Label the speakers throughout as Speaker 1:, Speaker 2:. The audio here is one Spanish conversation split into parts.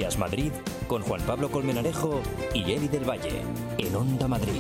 Speaker 1: Días Madrid con Juan Pablo Colmenarejo y Eli del Valle en Onda Madrid.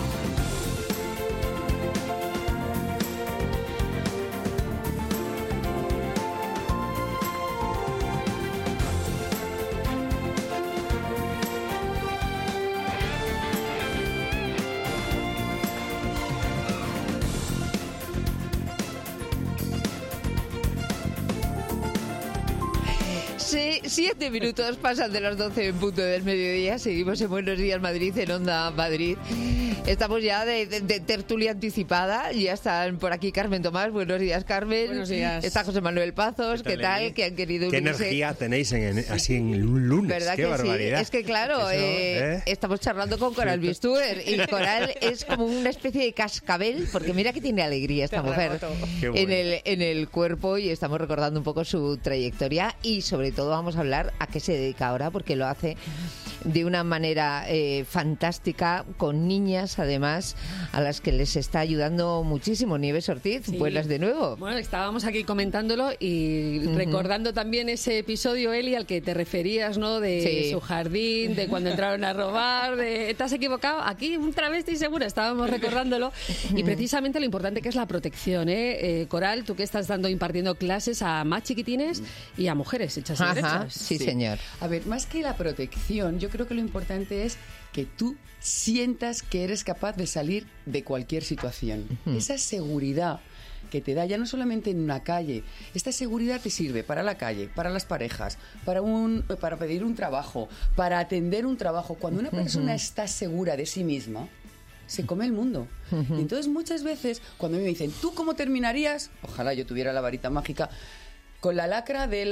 Speaker 2: Sí, 7 minutos pasan de las 12 en punto del mediodía. Seguimos en Buenos Días Madrid, en Onda Madrid. Estamos ya de tertulia anticipada. Ya están por aquí Carmen Tomás. Buenos días, Carmen.
Speaker 3: Buenos días.
Speaker 2: Está José Manuel Pazos. ¿Qué tal? Que han querido
Speaker 4: ¿Qué
Speaker 2: unirse.
Speaker 4: energía tenéis así en un lunes?
Speaker 2: ¿Verdad
Speaker 4: ¡Qué
Speaker 2: que
Speaker 4: barbaridad!
Speaker 2: sí? Es que claro, estamos charlando con Coral Bistuer y Coral es como una especie de cascabel, porque mira que tiene alegría esta mujer
Speaker 4: Qué bueno.
Speaker 2: en el cuerpo, y estamos recordando un poco su trayectoria y sobre todo vamos a hablar a qué se dedica ahora, porque lo hace de una manera fantástica, con niñas además a las que les está ayudando muchísimo. Nieves Ortiz,
Speaker 3: Sí.
Speaker 2: buenas de nuevo.
Speaker 3: Bueno, estábamos aquí comentándolo y recordando también ese episodio, Eli, al que te referías, ¿no? De
Speaker 2: Sí.
Speaker 3: su jardín, de cuando entraron a robar, de ¿te has equivocado? Aquí un travesti segura, estábamos recordándolo. Y precisamente lo importante que es la protección, ¿eh? Coral, tú que estás impartiendo clases a más chiquitines y a mujeres hechas y
Speaker 2: Ajá,
Speaker 3: derechas.
Speaker 2: sí, señor.
Speaker 5: A ver, más que la protección, yo creo que lo importante es que tú sientas que eres capaz de salir de cualquier situación. Esa seguridad que te da ya no solamente en una calle, esta seguridad te sirve para la calle, para las parejas, para pedir un trabajo, para atender un trabajo. Cuando una persona está segura de sí misma, se come el mundo. Y entonces muchas veces cuando a mí me dicen, ¿tú cómo terminarías? Ojalá yo tuviera la varita mágica. Con la lacra del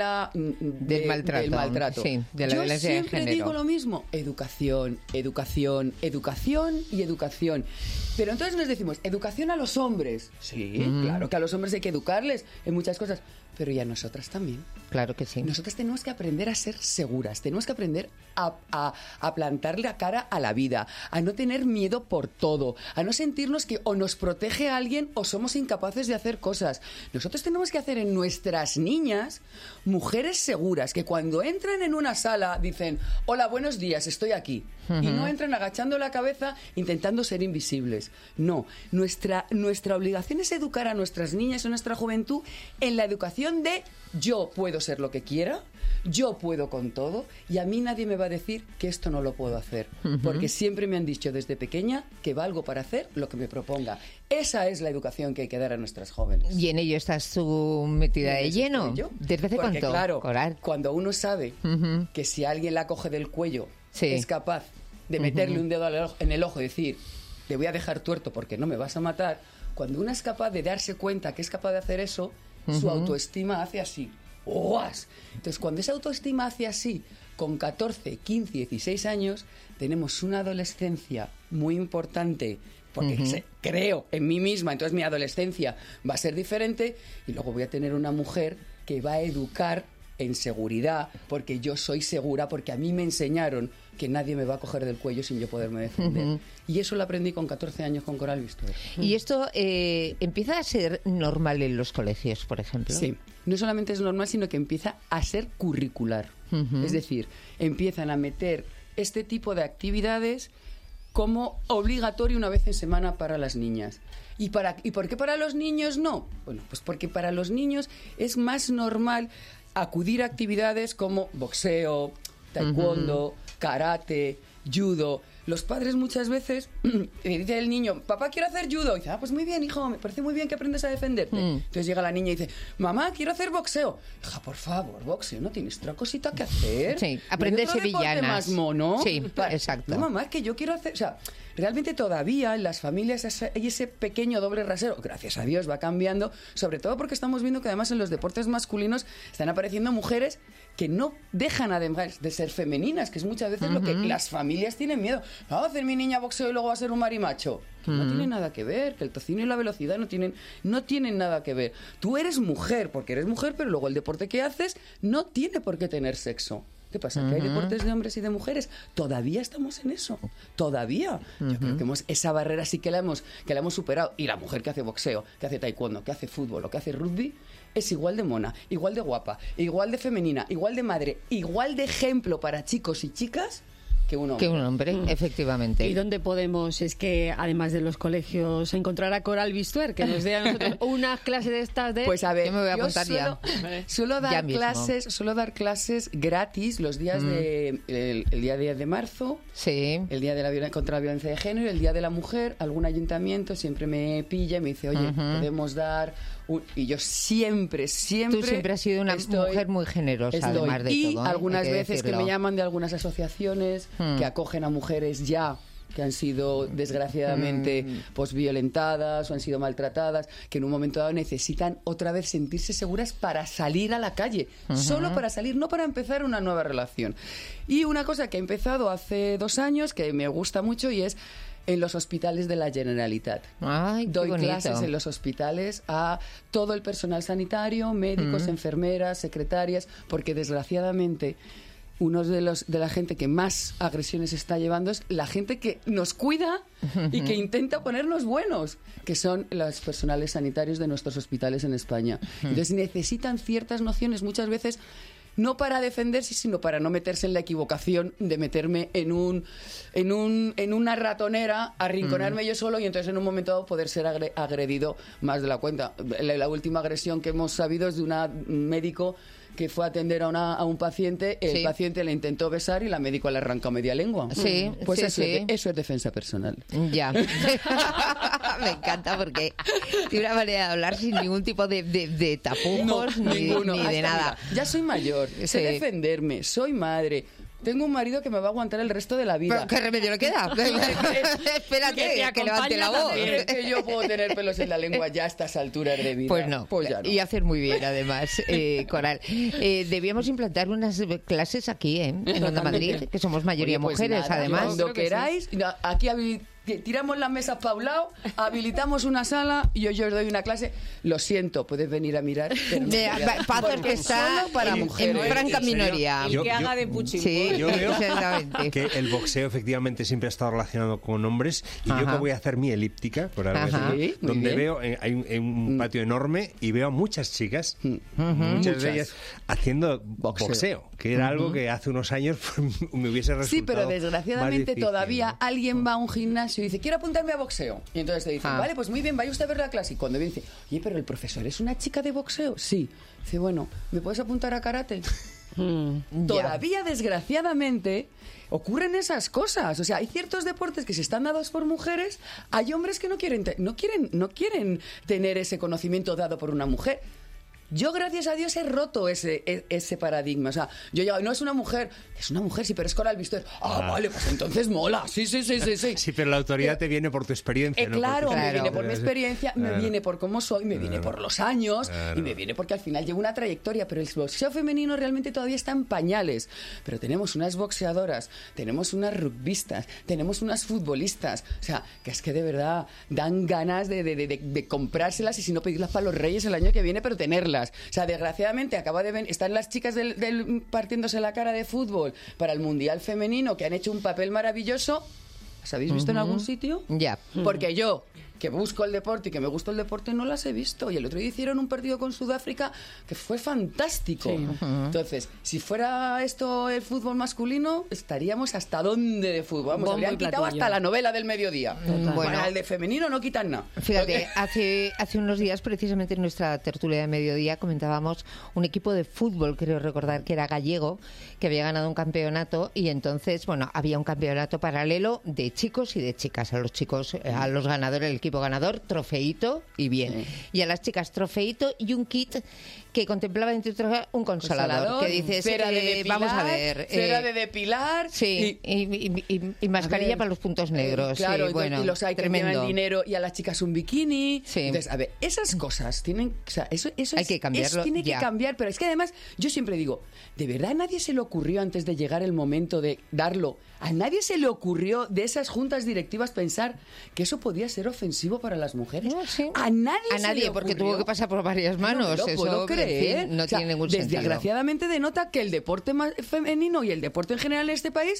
Speaker 5: maltrato.
Speaker 2: Sí, de la
Speaker 5: Yo
Speaker 2: violencia de
Speaker 5: siempre
Speaker 2: género.
Speaker 5: digo lo mismo. Educación, educación, educación y educación. Pero entonces nos decimos, educación a los hombres. Sí, claro que a los hombres hay que educarles en muchas cosas. Pero y a nosotras también.
Speaker 2: Claro que sí.
Speaker 5: Nosotras tenemos que aprender a ser seguras, tenemos que aprender a plantarle la cara a la vida, a no tener miedo por todo, a no sentirnos que o nos protege a alguien o somos incapaces de hacer cosas. Nosotros tenemos que hacer en nuestras niñas mujeres seguras, que cuando entran en una sala dicen, hola, buenos días, estoy aquí. Y no entran agachando la cabeza intentando ser invisibles. No, nuestra obligación es educar a nuestras niñas, a nuestra juventud, en la educación de yo puedo ser lo que quiera, yo puedo con todo y a mí nadie me va a decir que esto no lo puedo hacer. Porque siempre me han dicho desde pequeña que valgo para hacer lo que me proponga. Esa es la educación que hay que dar a nuestras jóvenes.
Speaker 2: Y en ello estás tú metida de lleno.
Speaker 5: Yo.
Speaker 2: ¿Desde hace
Speaker 5: Porque,
Speaker 2: cuánto?
Speaker 5: claro,
Speaker 2: Coral.
Speaker 5: cuando uno sabe que si alguien la coge del cuello
Speaker 2: Sí.
Speaker 5: es capaz de meterle un dedo en el ojo y decir, te voy a dejar tuerto porque no me vas a matar, cuando uno es capaz de darse cuenta que es capaz de hacer eso, su autoestima hace así. ¡Guas! Entonces, cuando esa autoestima hace así, con 14, 15, 16 años, tenemos una adolescencia muy importante, porque creo en mí misma, entonces mi adolescencia va a ser diferente, y luego voy a tener una mujer que va a educar en seguridad, porque yo soy segura, porque a mí me enseñaron que nadie me va a coger del cuello sin yo poderme defender. Y eso lo aprendí con 14 años con Coral Bistuer.
Speaker 2: ¿Y esto empieza a ser normal en los colegios, por ejemplo?
Speaker 5: Sí, no solamente es normal, sino que empieza a ser curricular. Es decir, empiezan a meter este tipo de actividades como obligatorio una vez en semana para las niñas. ¿Y por qué para los niños no? Bueno, pues porque para los niños es más normal acudir a actividades como boxeo, taekwondo, karate, judo. Los padres muchas veces le dice el niño, papá, quiero hacer judo. Y dice, pues muy bien, hijo, me parece muy bien que aprendas a defenderte. Entonces llega la niña y dice, mamá, quiero hacer boxeo. Hija, por favor, boxeo, ¿no tienes otra cosita que hacer?
Speaker 2: Sí,
Speaker 5: ¿No hay
Speaker 2: aprende
Speaker 5: otro deporte
Speaker 2: sevillanas.
Speaker 5: más mono?
Speaker 2: Sí, exacto.
Speaker 5: No, mamá, es que yo quiero hacer... O sea, realmente todavía en las familias hay ese pequeño doble rasero. Gracias a Dios va cambiando, sobre todo porque estamos viendo que además en los deportes masculinos están apareciendo mujeres que no dejan además de ser femeninas, que es muchas veces lo que las familias tienen miedo. ¿Va a hacer mi niña boxeo y luego va a ser un marimacho? Que no tiene nada que ver, que el tocino y la velocidad no tienen nada que ver. Tú eres mujer porque eres mujer, pero luego el deporte que haces no tiene por qué tener sexo. ¿Qué pasa? ¿Que hay deportes de hombres y de mujeres? Todavía estamos en eso. Todavía. Yo creo que esa barrera sí que la hemos superado. Y la mujer que hace boxeo, que hace taekwondo, que hace fútbol o que hace rugby, es igual de mona, igual de guapa, igual de femenina, igual de madre, igual de ejemplo para chicos y chicas que un hombre.
Speaker 2: Que un hombre, efectivamente.
Speaker 3: ¿Y dónde podemos, es que además de los colegios, encontrar a Coral Bistuer, que nos dé a nosotros una clase de estas de...
Speaker 5: Pues a ver,
Speaker 2: yo me voy a apuntar
Speaker 5: suelo dar clases gratis los días de el día 10 de marzo,
Speaker 2: Sí.
Speaker 5: el día de la contra la violencia de género y el día de la mujer. Algún ayuntamiento siempre me pilla y me dice, oye, podemos dar... Y yo siempre
Speaker 2: Tú siempre has sido una mujer muy generosa, además de
Speaker 5: y
Speaker 2: todo.
Speaker 5: Algunas
Speaker 2: hay
Speaker 5: veces que
Speaker 2: decirlo.
Speaker 5: me llaman de algunas asociaciones que acogen a mujeres ya que han sido desgraciadamente pues violentadas o han sido maltratadas, que en un momento dado necesitan otra vez sentirse seguras para salir a la calle, solo para salir, no para empezar una nueva relación. Y una cosa que he empezado hace 2 años que me gusta mucho y es en los hospitales de la Generalitat.
Speaker 2: Ay, qué
Speaker 5: Doy
Speaker 2: bonito.
Speaker 5: clases en los hospitales a todo el personal sanitario, médicos, enfermeras, secretarias, porque desgraciadamente uno de la gente que más agresiones está llevando es la gente que nos cuida y que intenta ponernos buenos, que son los personales sanitarios de nuestros hospitales en España. Entonces necesitan ciertas nociones muchas veces, no para defenderse, sino para no meterse en la equivocación de meterme en una ratonera, arrinconarme yo solo y entonces en un momento dado poder ser agredido más de la cuenta. La última agresión que hemos sabido es de un médico que fue a atender a un paciente, el paciente le intentó besar y la médico le arrancó media lengua.
Speaker 2: Sí,
Speaker 5: pues
Speaker 2: sí,
Speaker 5: eso es defensa personal.
Speaker 2: Ya. Me encanta porque tiene una manera de hablar sin ningún tipo de tapujos ni de nada.
Speaker 5: Mira, ya soy mayor, sé defenderme, soy madre. Tengo un marido que me va a aguantar el resto de la vida.
Speaker 2: ¿Pero qué remedio le queda? Espérate, que levante la voz.
Speaker 5: ¿Crees que yo puedo tener pelos en la lengua ya a estas alturas de vida?
Speaker 2: Pues no.
Speaker 5: Pues ya no.
Speaker 2: Y hacer muy bien, además, Coral. Debíamos implantar unas clases aquí, en Onda Madrid, que somos mayoría
Speaker 5: Oye, pues
Speaker 2: mujeres,
Speaker 5: nada,
Speaker 2: además.
Speaker 5: Cuando queráis, aquí tiramos las mesas para un lado, habilitamos una sala y yo os doy una clase. Lo siento, puedes venir a mirar.
Speaker 2: Pazos que está
Speaker 5: solo para
Speaker 2: en
Speaker 5: mujeres.
Speaker 2: franca minoría.
Speaker 4: Yo-
Speaker 6: que haga de
Speaker 2: Sí,
Speaker 6: puchín.
Speaker 4: Yo veo
Speaker 2: exactamente.
Speaker 4: que el boxeo efectivamente siempre ha estado relacionado con hombres y yo que voy a hacer mi elíptica, por algo
Speaker 2: Ajá.
Speaker 4: así,
Speaker 5: Sí, muy
Speaker 4: donde
Speaker 5: bien.
Speaker 4: veo, hay un patio enorme y veo a muchas chicas, muchas de ellas, haciendo boxeo, que era algo que hace unos años me hubiese resultado
Speaker 5: Sí, pero
Speaker 4: más
Speaker 5: desgraciadamente
Speaker 4: difícil,
Speaker 5: todavía
Speaker 4: ¿no?
Speaker 5: alguien va a un gimnasio y dice, quiero apuntarme a boxeo. Y entonces te dicen,
Speaker 2: Ah.
Speaker 5: vale, pues muy bien, vaya usted a ver la clase. Y cuando viene dice, oye, pero el profesor es una chica de boxeo. Sí. Dice, bueno, ¿me puedes apuntar a karate? Todavía, desgraciadamente, ocurren esas cosas. O sea, hay ciertos deportes que se están dados por mujeres, hay hombres que no quieren tener ese conocimiento dado por una mujer. Yo, gracias a Dios, he roto ese paradigma. O sea, yo ya no es una mujer, sí, pero es Coral Bistuer. Vale, pues entonces mola. Sí.
Speaker 4: Sí, pero la autoridad te viene por tu experiencia. ¿no?
Speaker 5: Claro,
Speaker 4: Porque-
Speaker 5: me viene por mi experiencia, me
Speaker 4: Claro.
Speaker 5: viene por cómo soy, me viene por los años y me viene porque al final llevo una trayectoria, pero el boxeo femenino realmente todavía está en pañales. Pero tenemos unas boxeadoras, tenemos unas rugbistas, tenemos unas futbolistas, o sea, que es que de verdad dan ganas de comprárselas y si no pedirlas para los Reyes el año que viene, pero tenerlas. O sea, desgraciadamente están las chicas partiéndose la cara de fútbol para el Mundial Femenino que han hecho un papel maravilloso. ¿Las habéis visto en algún sitio?
Speaker 2: Ya.
Speaker 5: Porque yo, que busco el deporte y que me gusta el deporte, no las he visto. Y el otro día hicieron un partido con Sudáfrica que fue fantástico. Entonces, si fuera esto el fútbol masculino, estaríamos hasta dónde de fútbol. Vamos,
Speaker 3: Bombo
Speaker 5: habrían
Speaker 3: y
Speaker 5: quitado
Speaker 3: platillo.
Speaker 5: hasta la novela del mediodía. Bueno, el de femenino no quitan nada.
Speaker 2: Fíjate, hace unos días, precisamente en nuestra tertulia de mediodía, comentábamos un equipo de fútbol, creo recordar que era gallego, que había ganado un campeonato y entonces, bueno, había un campeonato paralelo de chicos y de chicas. A los chicos, a los ganadores, el equipo ganador, trofeito y bien. Y a las chicas, trofeito y un kit que contemplaba entre otras un consolador. Que dices,
Speaker 5: cera de depilar,
Speaker 2: vamos a ver.
Speaker 5: cera de depilar.
Speaker 2: Sí, y mascarilla para los puntos negros.
Speaker 5: Claro,
Speaker 2: sí, bueno,
Speaker 5: y los hay que
Speaker 2: tremendo.
Speaker 5: tienen dinero y a las chicas un bikini.
Speaker 2: Sí.
Speaker 5: Entonces, a ver, esas cosas tienen... O sea, eso
Speaker 2: Hay que cambiarlo
Speaker 5: tiene
Speaker 2: ya.
Speaker 5: que cambiar, pero es que además, yo siempre digo, ¿de verdad a nadie se le ocurrió antes de llegar el momento de darlo? ¿A nadie se le ocurrió de esas juntas directivas pensar que eso podía ser ofensivo para las mujeres?
Speaker 2: No, sí.
Speaker 5: A nadie
Speaker 2: A
Speaker 5: se
Speaker 2: nadie,
Speaker 5: le
Speaker 2: porque
Speaker 5: ocurrió.
Speaker 2: tuvo que pasar por varias manos.
Speaker 5: No me lo puedo
Speaker 2: Eso,
Speaker 5: creer.
Speaker 2: en fin, no
Speaker 5: O sea,
Speaker 2: tiene ningún sentido.
Speaker 5: Desgraciadamente denota que el deporte femenino y el deporte en general en este país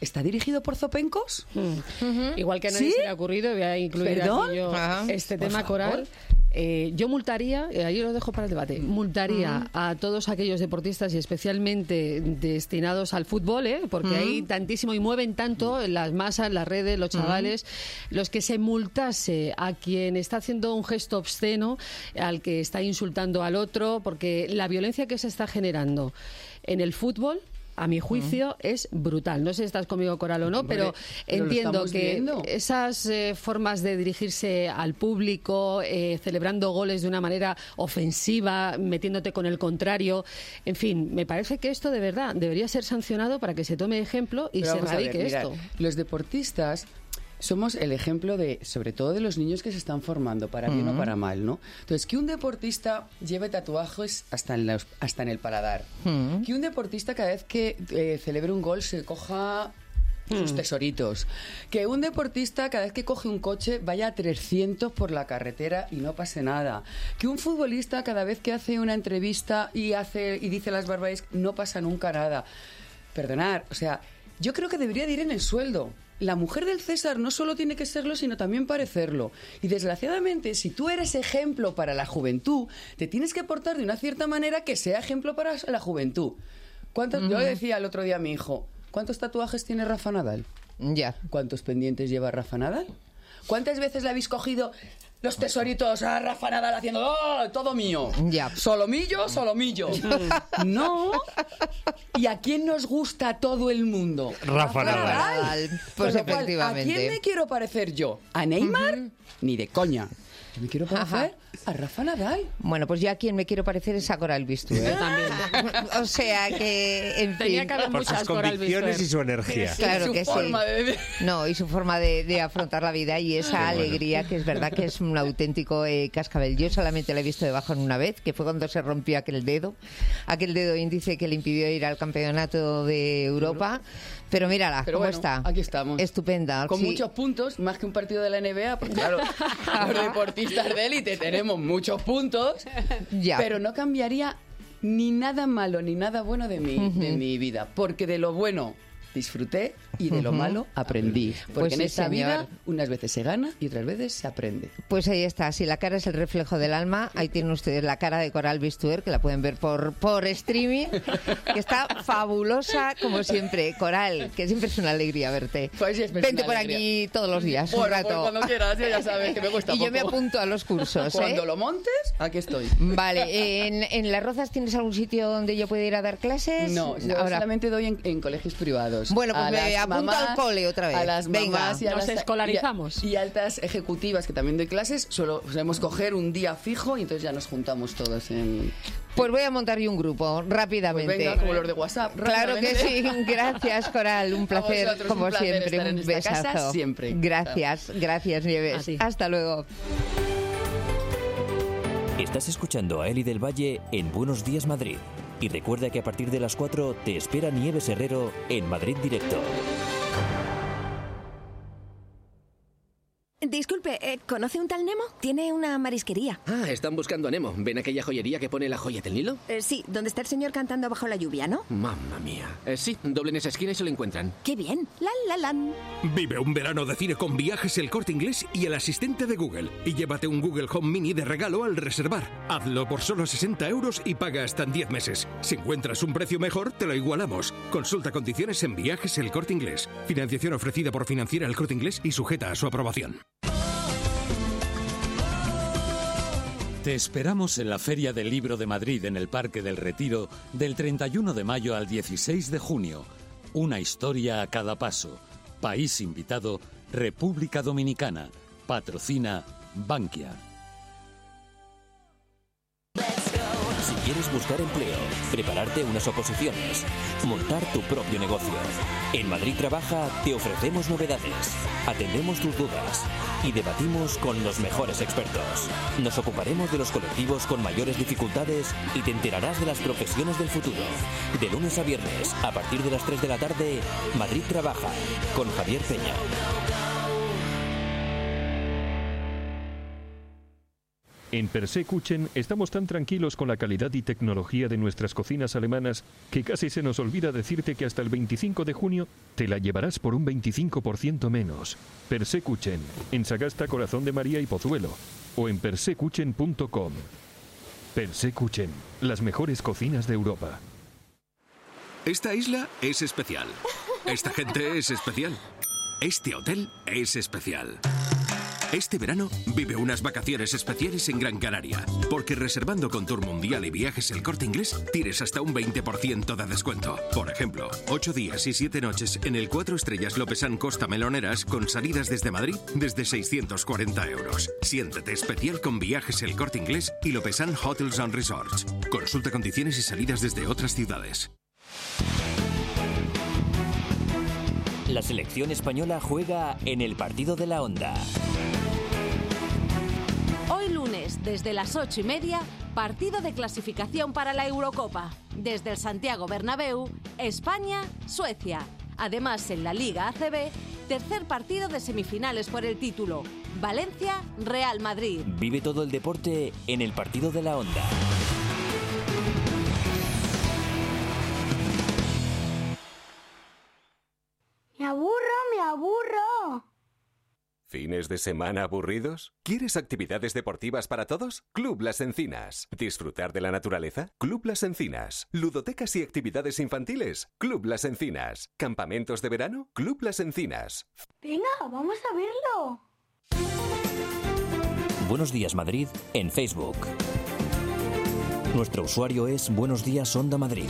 Speaker 5: ¿está dirigido por zopencos?
Speaker 3: Igual que a nadie
Speaker 5: ¿Sí?
Speaker 3: se le ha ocurrido, voy a incluir
Speaker 5: ¿Perdón?
Speaker 3: aquí yo este tema coral. Yo multaría, ahí lo dejo para el debate, multaría a todos aquellos deportistas y especialmente destinados al fútbol, porque hay tantísimo y mueven tanto las masas, las redes, los chavales, los que se multase a quien está haciendo un gesto obsceno, al que está insultando al otro, porque la violencia que se está generando en el fútbol, a mi juicio, es brutal. No sé si estás conmigo, Coral, o no, pero entiendo que esas formas de dirigirse al público, celebrando goles de una manera ofensiva, metiéndote con el contrario, en fin, me parece que esto de verdad debería ser sancionado para que se tome ejemplo y se erradique esto.
Speaker 5: Los deportistas somos el ejemplo de, sobre todo de los niños que se están formando, para bien o para mal, ¿no? Entonces, que un deportista lleve tatuajes hasta en el paladar, que un deportista cada vez que celebre un gol se coja sus tesoritos, que un deportista cada vez que coge un coche vaya a 300 por la carretera y no pase nada, que un futbolista cada vez que hace una entrevista y dice las barbaridades no pasa nunca nada. Perdonad, o sea, yo creo que debería de ir en el sueldo. La mujer del César no solo tiene que serlo, sino también parecerlo. Y desgraciadamente, si tú eres ejemplo para la juventud, te tienes que portar de una cierta manera que sea ejemplo para la juventud. Yo le decía el otro día a mi hijo, ¿cuántos tatuajes tiene Rafa Nadal?
Speaker 2: Ya.
Speaker 5: ¿Cuántos pendientes lleva Rafa Nadal? ¿Cuántas veces le habéis cogido los tesoritos a Rafa Nadal haciendo todo mío?
Speaker 2: Ya.
Speaker 5: Solomillo. No. ¿Y a quién nos gusta todo el mundo?
Speaker 4: Rafa Nadal.
Speaker 2: Pues
Speaker 5: Con lo cual,
Speaker 2: efectivamente.
Speaker 5: ¿a quién me quiero parecer yo? ¿A Neymar? Ni de coña. Yo me quiero parecer a Rafa Nadal.
Speaker 2: Bueno, pues yo a quien me quiero parecer es a Coral Bistú.
Speaker 3: Yo también.
Speaker 2: O sea que, en
Speaker 3: Tenía
Speaker 2: fin.
Speaker 3: que haber
Speaker 4: Por
Speaker 3: muchas
Speaker 4: sus
Speaker 3: Coral
Speaker 4: convicciones
Speaker 3: Bistú.
Speaker 4: y su energía.
Speaker 2: Claro
Speaker 5: Su
Speaker 2: que sí.
Speaker 5: forma de...
Speaker 2: No, y su forma de afrontar la vida y esa alegría que es verdad que es un auténtico cascabel. Yo solamente la he visto de bajón una vez, que fue cuando se rompió aquel dedo índice que le impidió ir al campeonato de Europa. Pero mírala,
Speaker 5: Pero
Speaker 2: cómo
Speaker 5: bueno,
Speaker 2: está.
Speaker 5: aquí estamos.
Speaker 2: Estupenda.
Speaker 5: Con
Speaker 2: sí.
Speaker 5: muchos puntos, más que un partido de la NBA, porque claro, los deportistas de élite tenemos muchos puntos,
Speaker 2: Ya.
Speaker 5: pero no cambiaría ni nada malo ni nada bueno de mi vida, porque de lo bueno disfruté y de lo malo aprendí. Porque
Speaker 2: Pues
Speaker 5: en
Speaker 2: sí,
Speaker 5: esta
Speaker 2: señor.
Speaker 5: vida unas veces se gana y otras veces se aprende.
Speaker 2: Pues ahí está, si la cara es el reflejo del alma, ahí tienen ustedes la cara de Coral Bistuer, que la pueden ver por streaming, que está fabulosa como siempre. Coral, que siempre es una alegría verte.
Speaker 5: Pues sí, es una
Speaker 2: Vente por
Speaker 5: alegría.
Speaker 2: aquí todos los días, un
Speaker 5: Bueno,
Speaker 2: rato.
Speaker 5: pues cuando quieras, ya sabes que me gusta
Speaker 2: Y yo me
Speaker 5: poco.
Speaker 2: apunto a los cursos,
Speaker 5: Cuando
Speaker 2: ¿eh?
Speaker 5: lo montes, aquí estoy.
Speaker 2: Vale, ¿en Las Rozas tienes algún sitio donde yo pueda ir a dar clases?
Speaker 5: No, yo
Speaker 2: Ahora.
Speaker 5: solamente doy en colegios privados.
Speaker 2: Bueno, pues
Speaker 5: A
Speaker 2: me
Speaker 5: las
Speaker 2: apunto
Speaker 5: mamás,
Speaker 2: al cole otra vez.
Speaker 5: A las
Speaker 2: Venga.
Speaker 5: mamás y a
Speaker 3: Nos
Speaker 5: las
Speaker 3: escolarizamos.
Speaker 5: y altas ejecutivas que también doy clases, solemos coger un día fijo y entonces ya nos juntamos todos en...
Speaker 2: Pues voy a montar yo un grupo,
Speaker 5: Pues
Speaker 2: rápidamente.
Speaker 5: venga, como los de WhatsApp.
Speaker 2: Claro que sí,
Speaker 5: rápidamente.
Speaker 2: gracias Coral, un placer
Speaker 5: vosotros,
Speaker 2: como
Speaker 5: un placer
Speaker 2: siempre,
Speaker 5: estar en
Speaker 2: un
Speaker 5: esta casa
Speaker 2: besazo.
Speaker 5: siempre.
Speaker 2: Gracias Nieves.
Speaker 3: A ti.
Speaker 2: Hasta luego.
Speaker 1: Estás escuchando a Eli del Valle en Buenos Días Madrid. Y recuerda que a partir de las 4 te espera Nieves Herrero en Madrid Directo.
Speaker 6: Disculpe, ¿conoce un tal Nemo? Tiene una marisquería.
Speaker 7: Ah, están buscando a Nemo. ¿Ven aquella joyería que pone la joya del Nilo?
Speaker 6: Sí, donde está el señor cantando bajo la lluvia, ¿no?
Speaker 7: Mamma mía. Sí, doblen esa esquina y se lo encuentran.
Speaker 6: ¡Qué bien! ¡Lan!
Speaker 8: Vive un verano de cine con Viajes El Corte Inglés y el asistente de Google. Y llévate un Google Home Mini de regalo al reservar. Hazlo por solo 60 € y paga hasta en 10 meses. Si encuentras un precio mejor, te lo igualamos. Consulta condiciones en Viajes El Corte Inglés. Financiación ofrecida por Financiera El Corte Inglés y sujeta a su aprobación.
Speaker 9: Te esperamos en la Feria del Libro de Madrid en el Parque del Retiro del 31 de mayo al 16 de junio. Una historia a cada paso. País invitado, República Dominicana. Patrocina Bankia.
Speaker 1: Si quieres buscar empleo, prepararte unas oposiciones, montar tu propio negocio. En Madrid Trabaja te ofrecemos novedades, atendemos tus dudas y debatimos con los mejores expertos. Nos ocuparemos de los colectivos con mayores dificultades y te enterarás de las profesiones del futuro. De lunes a viernes, a partir de las 3 de la tarde, Madrid Trabaja, con Javier Peña.
Speaker 10: En Persekuchen estamos tan tranquilos con la calidad y tecnología de nuestras cocinas alemanas que casi se nos olvida decirte que hasta el 25 de junio te la llevarás por un 25% menos. Persekuchen, en Sagasta, Corazón de María y Pozuelo, o en persekuchen.com. Persekuchen, las mejores cocinas de Europa.
Speaker 8: Esta isla es especial. Esta gente es especial. Este hotel es especial. Este verano vive unas vacaciones especiales en Gran Canaria, porque reservando con Tour Mundial y Viajes El Corte Inglés tienes hasta un 20% de descuento. Por ejemplo, 8 días y 7 noches en el 4 estrellas Lopesán Costa Meloneras con salidas desde Madrid desde 640 euros. Siéntete especial con Viajes El Corte Inglés y Lopesán Hotels and Resorts. Consulta condiciones y salidas desde otras ciudades.
Speaker 1: La selección española juega en el partido de la Onda.
Speaker 11: Hoy lunes, desde las 8:30, partido de clasificación para la Eurocopa. Desde el Santiago Bernabéu, España-Suecia. Además, en la Liga ACB, tercer partido de semifinales por el título. Valencia-Real Madrid.
Speaker 1: Vive todo el deporte en el partido de la Onda.
Speaker 12: ¡Me aburro!
Speaker 13: ¿Fines de semana aburridos? ¿Quieres actividades deportivas para todos? Club Las Encinas. ¿Disfrutar de la naturaleza? Club Las Encinas. ¿Ludotecas y actividades infantiles? Club Las Encinas. ¿Campamentos de verano? Club Las Encinas.
Speaker 12: Venga, vamos a verlo.
Speaker 1: Buenos Días Madrid en Facebook. Nuestro usuario es Buenos Días Onda Madrid.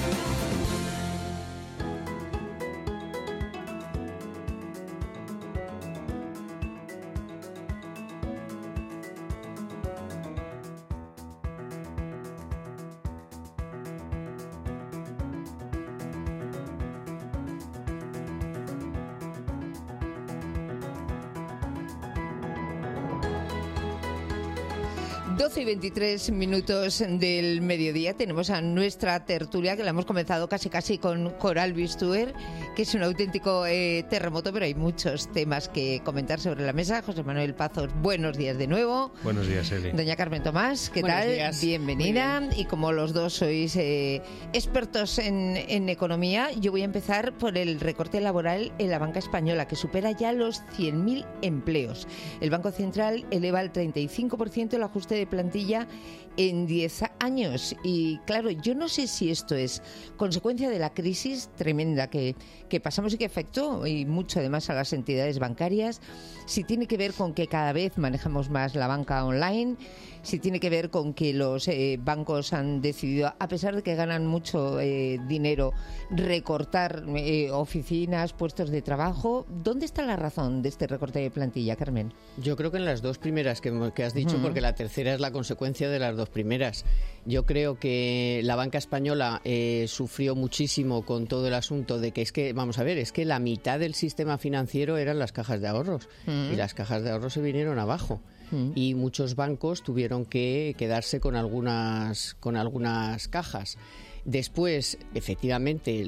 Speaker 2: Y 23 minutos del mediodía tenemos a nuestra tertulia, que la hemos comenzado casi con Coral Bistuer, que es un auténtico terremoto, pero hay muchos temas que comentar sobre la mesa. José Manuel Pazos, buenos días de nuevo.
Speaker 4: Buenos días, Eli.
Speaker 2: Doña Carmen Tomás, ¿qué
Speaker 3: buenos
Speaker 2: tal?
Speaker 3: Días.
Speaker 2: Bienvenida. Y como los dos sois expertos en economía, yo voy a empezar por el recorte laboral en la banca española, que supera ya los 100.000 empleos. El Banco Central eleva al 35% el ajuste de plantilla en 10 años. Y claro, yo no sé si esto es consecuencia de la crisis tremenda que pasamos y que afectó y mucho además a las entidades bancarias, si tiene que ver con que cada vez manejamos más la banca online, si tiene que ver con que los bancos han decidido, a pesar de que ganan mucho dinero, recortar oficinas, puestos de trabajo. ¿Dónde está la razón de este recorte de plantilla, Carmen?
Speaker 14: Yo creo que en las dos primeras que has dicho, porque la tercera es la consecuencia de las dos primeras. Yo creo que la banca española sufrió muchísimo con todo el asunto de que vamos a ver, es que la mitad del sistema financiero eran las cajas de ahorros y las cajas de ahorros se vinieron abajo. Y muchos bancos tuvieron que quedarse con algunas cajas. Después, efectivamente,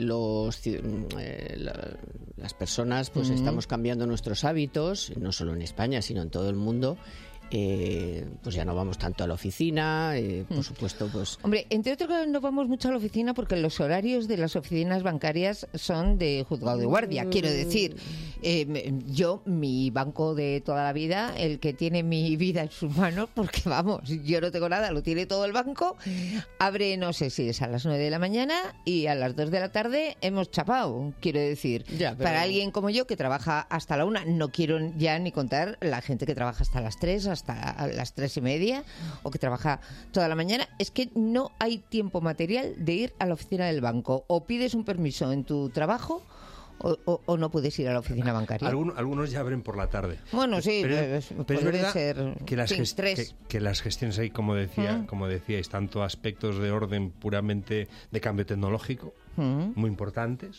Speaker 14: las personas pues estamos cambiando nuestros hábitos, no solo en España, sino en todo el mundo. Pues ya no vamos tanto a la oficina, por supuesto, pues...
Speaker 2: Hombre, entre otras cosas no vamos mucho a la oficina porque los horarios de las oficinas bancarias son de juzgado de guardia. Quiero decir, mi banco de toda la vida, el que tiene mi vida en sus manos, porque vamos, yo no tengo nada, lo tiene todo el banco, abre, no sé si es a las 9 de la mañana y a las 2 de la tarde hemos chapado. Quiero decir, para alguien como yo que trabaja hasta la 1, no quiero ya ni contar la gente que trabaja hasta las 3, hasta las 3:30, o que trabaja toda la mañana, es que no hay tiempo material de ir a la oficina del banco. O pides un permiso en tu trabajo o no puedes ir a la oficina bancaria.
Speaker 4: Algunos ya abren por la tarde.
Speaker 2: Bueno, sí,
Speaker 4: pero es verdad
Speaker 2: ser
Speaker 4: que las gestiones hay, como decíais, tanto aspectos de orden puramente de cambio tecnológico, muy importantes,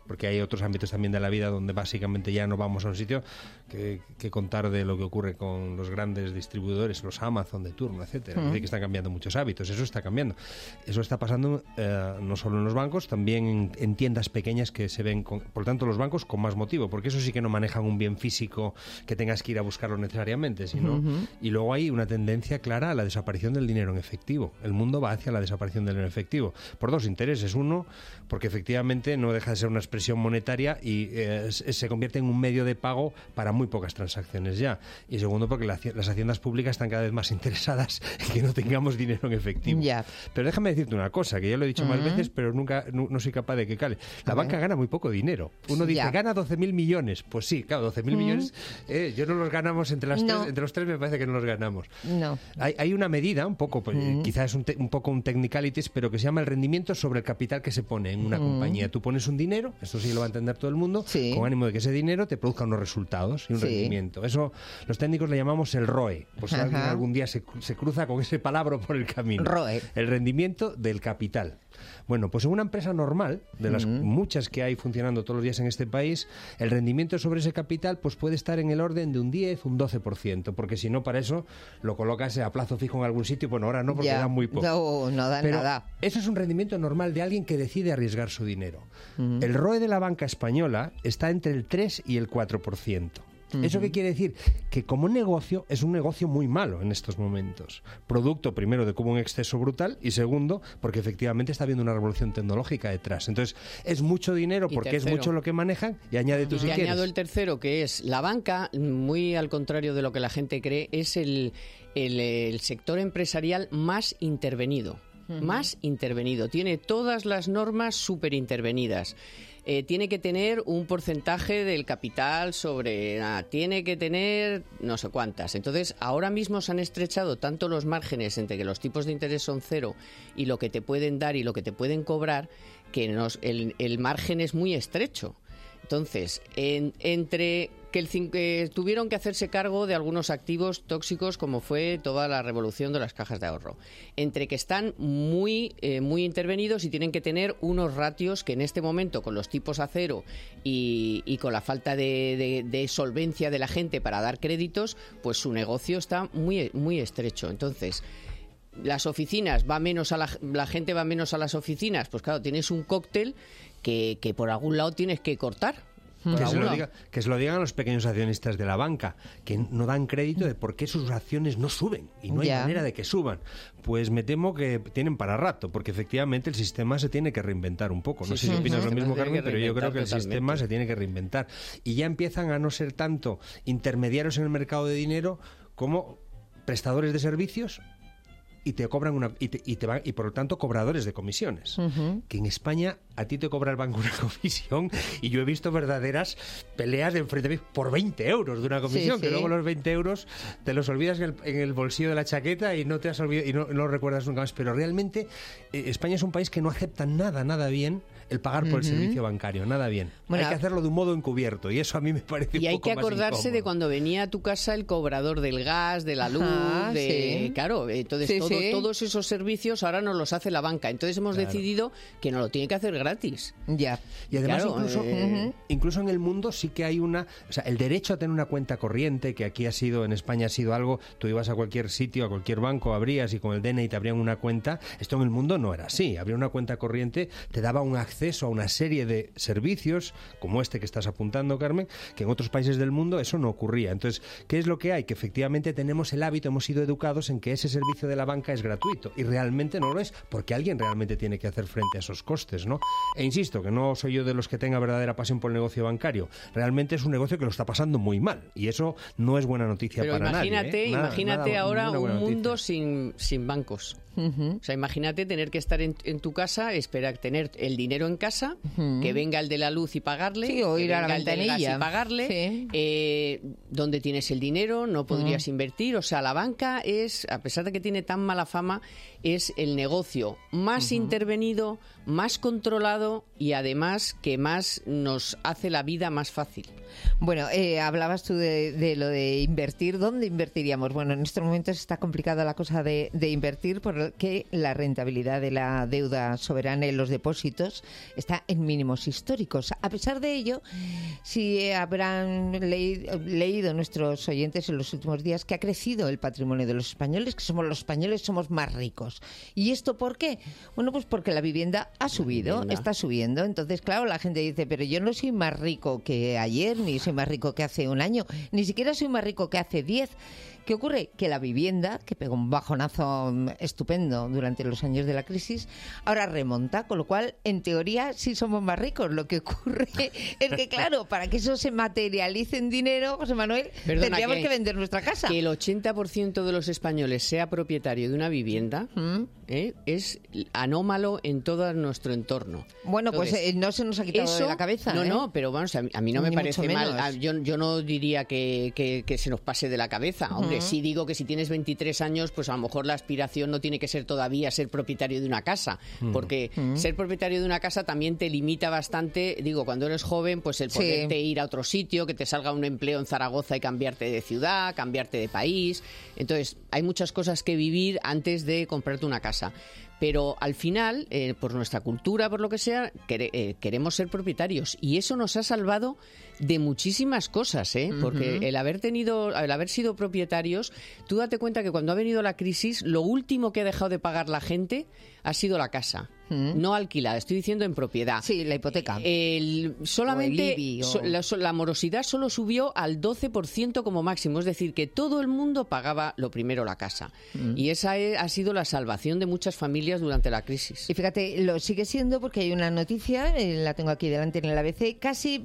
Speaker 4: porque hay otros ámbitos también de la vida donde básicamente ya no vamos a un sitio que contar de lo que ocurre con los grandes distribuidores, los Amazon de turno, etcétera. Es decir, que están cambiando muchos hábitos, eso está cambiando. Eso está pasando no solo en los bancos, también en tiendas pequeñas que se ven, por tanto los bancos con más motivo, porque eso sí que no manejan un bien físico que tengas que ir a buscarlo necesariamente, sino y luego hay una tendencia clara a la desaparición del dinero en efectivo. El mundo va hacia la desaparición del dinero en efectivo por dos intereses. Uno, porque efectivamente no deja de ser una expresión monetaria y se convierte en un medio de pago para muy pocas transacciones ya. Y segundo, porque las haciendas públicas están cada vez más interesadas en que no tengamos dinero en efectivo. Pero déjame decirte una cosa, que ya lo he dicho más veces, pero nunca no soy capaz de que cale. La banca gana muy poco dinero. Uno dice, gana 12.000 millones. Pues sí, claro, 12.000 millones, yo no los ganamos entre los tres, me parece que no los ganamos.
Speaker 2: No.
Speaker 4: Hay una medida, un poco, quizás es un poco un technicalities, pero que se llama el rendimiento sobre el capital que se pone en una compañía. Tú pones un dinero, esto sí lo va a entender todo el mundo, con ánimo de que ese dinero te produzca unos resultados y un rendimiento. Eso los técnicos le llamamos el ROE. Pues si alguien algún día se cruza con ese palabra por el camino. ROE. El rendimiento del capital. Bueno, pues en una empresa normal, de las muchas que hay funcionando todos los días en este país, el rendimiento sobre ese capital pues puede estar en el orden de un 10, un 12%, porque si no, para eso lo colocas a plazo fijo en algún sitio, bueno, ahora no, porque dan muy poco.
Speaker 2: No dan nada.
Speaker 4: Eso es un rendimiento normal de alguien que decide arriesgar su dinero. El ROE de la banca española está entre el 3 y el 4%. ¿Eso qué quiere decir? Que como negocio es un negocio muy malo en estos momentos. Producto, primero, de como un exceso brutal y segundo, porque efectivamente está habiendo una revolución tecnológica detrás. Entonces, es mucho dinero porque es mucho lo que manejan y añade tú si quieres.
Speaker 14: Añado el tercero, que es la banca, muy al contrario de lo que la gente cree, es el sector empresarial más intervenido. Más intervenido. Tiene todas las normas súper intervenidas. Tiene que tener un porcentaje del capital sobre... tiene que tener no sé cuántas. Entonces, ahora mismo se han estrechado tanto los márgenes entre que los tipos de interés son cero y lo que te pueden dar y lo que te pueden cobrar, que el margen es muy estrecho. Entonces, entre que tuvieron que hacerse cargo de algunos activos tóxicos, como fue toda la revolución de las cajas de ahorro, entre que están muy intervenidos y tienen que tener unos ratios que en este momento, con los tipos a cero y con la falta de solvencia de la gente para dar créditos, pues su negocio está muy, muy estrecho. Entonces, las oficinas, la gente va menos a las oficinas, pues claro, tienes un cóctel que por algún lado tienes que cortar.
Speaker 4: Que se lo digan a los pequeños accionistas de la banca, que no dan crédito de por qué sus acciones no suben y no hay manera de que suban. Pues me temo que tienen para rato, porque efectivamente el sistema se tiene que reinventar un poco. No sé si opinas lo mismo, Carmen, pero yo creo que el sistema se tiene que reinventar. Y ya empiezan a no ser tanto intermediarios en el mercado de dinero como prestadores de servicios y te cobran y por lo tanto cobradores de comisiones. Que en España a ti te cobra el banco una comisión y yo he visto verdaderas peleas de enfrentamiento por 20 euros de una comisión, que luego los 20 euros te los olvidas en el bolsillo de la chaqueta y no te has olvidado y no lo recuerdas nunca más. Pero realmente España es un país que no acepta nada bien el pagar por el servicio bancario, nada bien. Bueno, hay que hacerlo de un modo encubierto y eso a mí me parece un poco más incómodo. Y hay que
Speaker 14: acordarse de cuando venía a tu casa el cobrador del gas, de la luz, claro, entonces todos esos servicios ahora nos los hace la banca. Entonces hemos decidido que nos lo tiene que hacer gratis.
Speaker 2: Ya.
Speaker 4: Y además incluso en el mundo sí que hay el derecho a tener una cuenta corriente, que aquí en España ha sido algo, tú ibas a cualquier sitio, a cualquier banco, abrías y con el DNI te abrían una cuenta. Esto en el mundo no era así. Abrir una cuenta corriente te daba un acceso a una serie de servicios, como este que estás apuntando, Carmen, que en otros países del mundo eso no ocurría. Entonces, ¿qué es lo que hay? Que efectivamente tenemos el hábito, hemos sido educados en que ese servicio de la banca es gratuito, y realmente no lo es, porque alguien realmente tiene que hacer frente a esos costes, ¿no? E insisto, que no soy yo de los que tenga verdadera pasión por el negocio bancario. Realmente es un negocio que lo está pasando muy mal, y eso no es buena noticia para nadie.
Speaker 14: Imagínate ahora un mundo sin bancos. O sea, imagínate tener que estar en tu casa, esperar tener el dinero en casa, que venga el de la luz y pagarle,
Speaker 2: o ir a la
Speaker 14: ventanilla y pagarle, donde tienes el dinero, no podrías invertir. O sea, la banca es, a pesar de que tiene tan mala fama, es el negocio más intervenido, más controlado y además que más nos hace la vida más fácil.
Speaker 2: Bueno, hablabas tú de lo de invertir. ¿Dónde invertiríamos? Bueno, en estos momentos está complicada la cosa de invertir porque la rentabilidad de la deuda soberana y los depósitos está en mínimos históricos. A pesar de ello, si habrán leído nuestros oyentes en los últimos días que ha crecido el patrimonio de los españoles, que los españoles somos más ricos. ¿Y esto por qué? Bueno, pues porque la vivienda ha subido, está subiendo. Entonces, claro, la gente dice, pero yo no soy más rico que ayer, ni soy más rico que hace un año, ni siquiera soy más rico que hace 10. ¿Qué ocurre? Que la vivienda, que pegó un bajonazo estupendo durante los años de la crisis, ahora remonta, con lo cual, en teoría, sí somos más ricos. Lo que ocurre es que, claro, para que eso se materialice en dinero, José Manuel, tendríamos que vender nuestra casa.
Speaker 14: Que el 80% de los españoles sea propietario de una vivienda es anómalo en todo nuestro entorno.
Speaker 2: Bueno, entonces, pues no se nos ha quitado de la cabeza.
Speaker 14: No, pero vamos, a mí no me parece mal. Yo no diría que se nos pase de la cabeza. Hombre, sí digo que si tienes 23 años, pues a lo mejor la aspiración no tiene que ser todavía ser propietario de una casa, porque ser propietario de una casa también te limita bastante. Digo, cuando eres joven, pues el poderte ir a otro sitio, que te salga un empleo en Zaragoza y cambiarte de ciudad, cambiarte de país. Entonces, hay muchas cosas que vivir antes de comprarte una casa. Pero al final, por nuestra cultura, por lo que sea, queremos ser propietarios. Y eso nos ha salvado de muchísimas cosas, porque el haber sido propietarios, tú date cuenta que cuando ha venido la crisis, lo último que ha dejado de pagar la gente ha sido la casa. No alquilada, estoy diciendo en propiedad.
Speaker 2: Sí, la hipoteca.
Speaker 14: Solamente la morosidad solo subió al 12% como máximo, es decir, que todo el mundo pagaba lo primero la casa. Y esa ha sido la salvación de muchas familias durante la crisis.
Speaker 2: Y fíjate, lo sigue siendo porque hay una noticia, la tengo aquí delante en el ABC, casi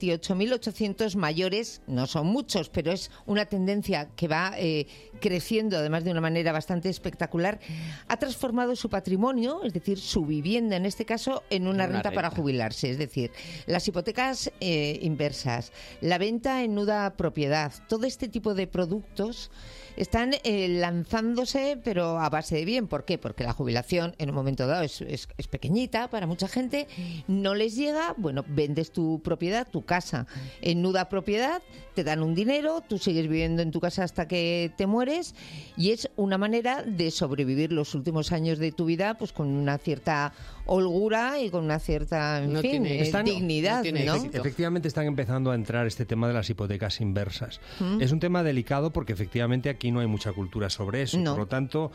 Speaker 2: 28.800 mayores, no son muchos, pero es una tendencia que va creciendo además de una manera bastante espectacular, ha transformado su patrimonio, es decir, su vivienda en este caso, en una renta para jubilarse. Es decir, las hipotecas inversas, la venta en nuda propiedad, todo este tipo de productos están lanzándose, pero a base de bien. ¿Por qué? Porque la jubilación en un momento dado es pequeñita para mucha gente, no les llega. Bueno, vendes tu propiedad, tu casa en nuda propiedad, te dan un dinero, tú sigues viviendo en tu casa hasta que te mueres, y es una manera de sobrevivir los últimos años de tu vida pues con una cierta holgura y con una cierta dignidad, ¿no?
Speaker 4: Efectivamente están empezando a entrar este tema de las hipotecas inversas. Es un tema delicado porque efectivamente aquí no hay mucha cultura sobre eso. Por lo tanto,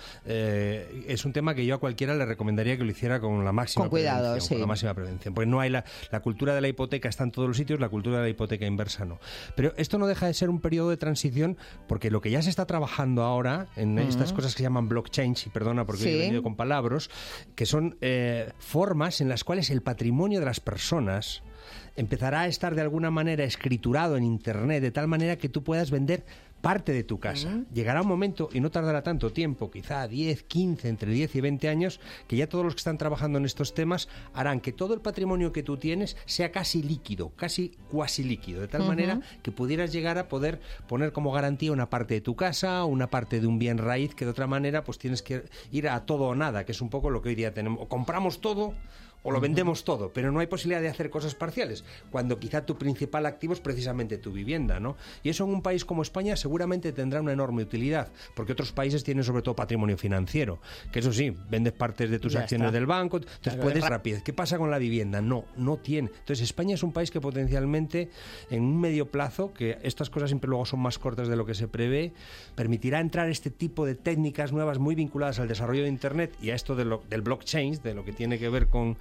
Speaker 4: es un tema que yo a cualquiera le recomendaría que lo hiciera con la máxima prevención. Con la máxima prevención. Porque no hay la cultura de la hipoteca está en todos los sitios, la cultura de la hipoteca inversa no. Pero esto no deja de ser un periodo de transición, porque lo que ya se está trabajando ahora en estas cosas que se llaman blockchain, y perdona porque he venido con palabras, que son formas en las cuales el patrimonio de las personas empezará a estar de alguna manera escriturado en Internet, de tal manera que tú puedas vender parte de tu casa. Llegará un momento, y no tardará tanto tiempo, quizá 10, 15, entre 10 y 20 años, que ya todos los que están trabajando en estos temas harán que todo el patrimonio que tú tienes sea casi líquido, casi cuasi líquido, de tal manera que pudieras llegar a poder poner como garantía una parte de tu casa, una parte de un bien raíz, que de otra manera pues tienes que ir a todo o nada, que es un poco lo que hoy día tenemos. O compramos todo o lo vendemos todo, pero no hay posibilidad de hacer cosas parciales, cuando quizá tu principal activo es precisamente tu vivienda, ¿no? Y eso en un país como España seguramente tendrá una enorme utilidad, porque otros países tienen sobre todo patrimonio financiero, que eso sí, vendes partes de tus acciones del banco, entonces puedes rapidez. ¿Qué pasa con la vivienda? No tiene. Entonces España es un país que potencialmente en un medio plazo, que estas cosas siempre luego son más cortas de lo que se prevé, permitirá entrar este tipo de técnicas nuevas muy vinculadas al desarrollo de Internet y a esto del blockchain, de lo que tiene que ver con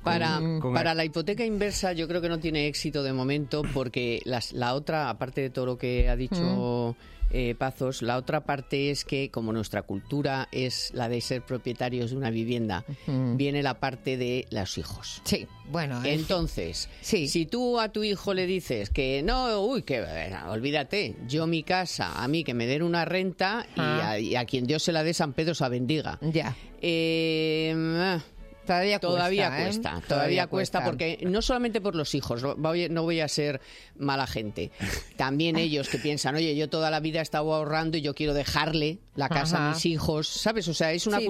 Speaker 14: Para la hipoteca inversa yo creo que no tiene éxito de momento, porque la otra, aparte de todo lo que ha dicho Pazos, la otra parte es que como nuestra cultura es la de ser propietarios de una vivienda, viene la parte de los hijos.
Speaker 2: Sí, bueno.
Speaker 14: Entonces, si tú a tu hijo le dices que no, olvídate, yo mi casa, a mí que me den una renta y a quien Dios se la dé, San Pedro se la bendiga.
Speaker 2: Ya. Todavía
Speaker 14: cuesta, porque no solamente por los hijos, no voy a ser mala gente, también ellos que piensan, oye, yo toda la vida he estado ahorrando y yo quiero dejarle la casa a mis hijos, ¿sabes? O sea, es una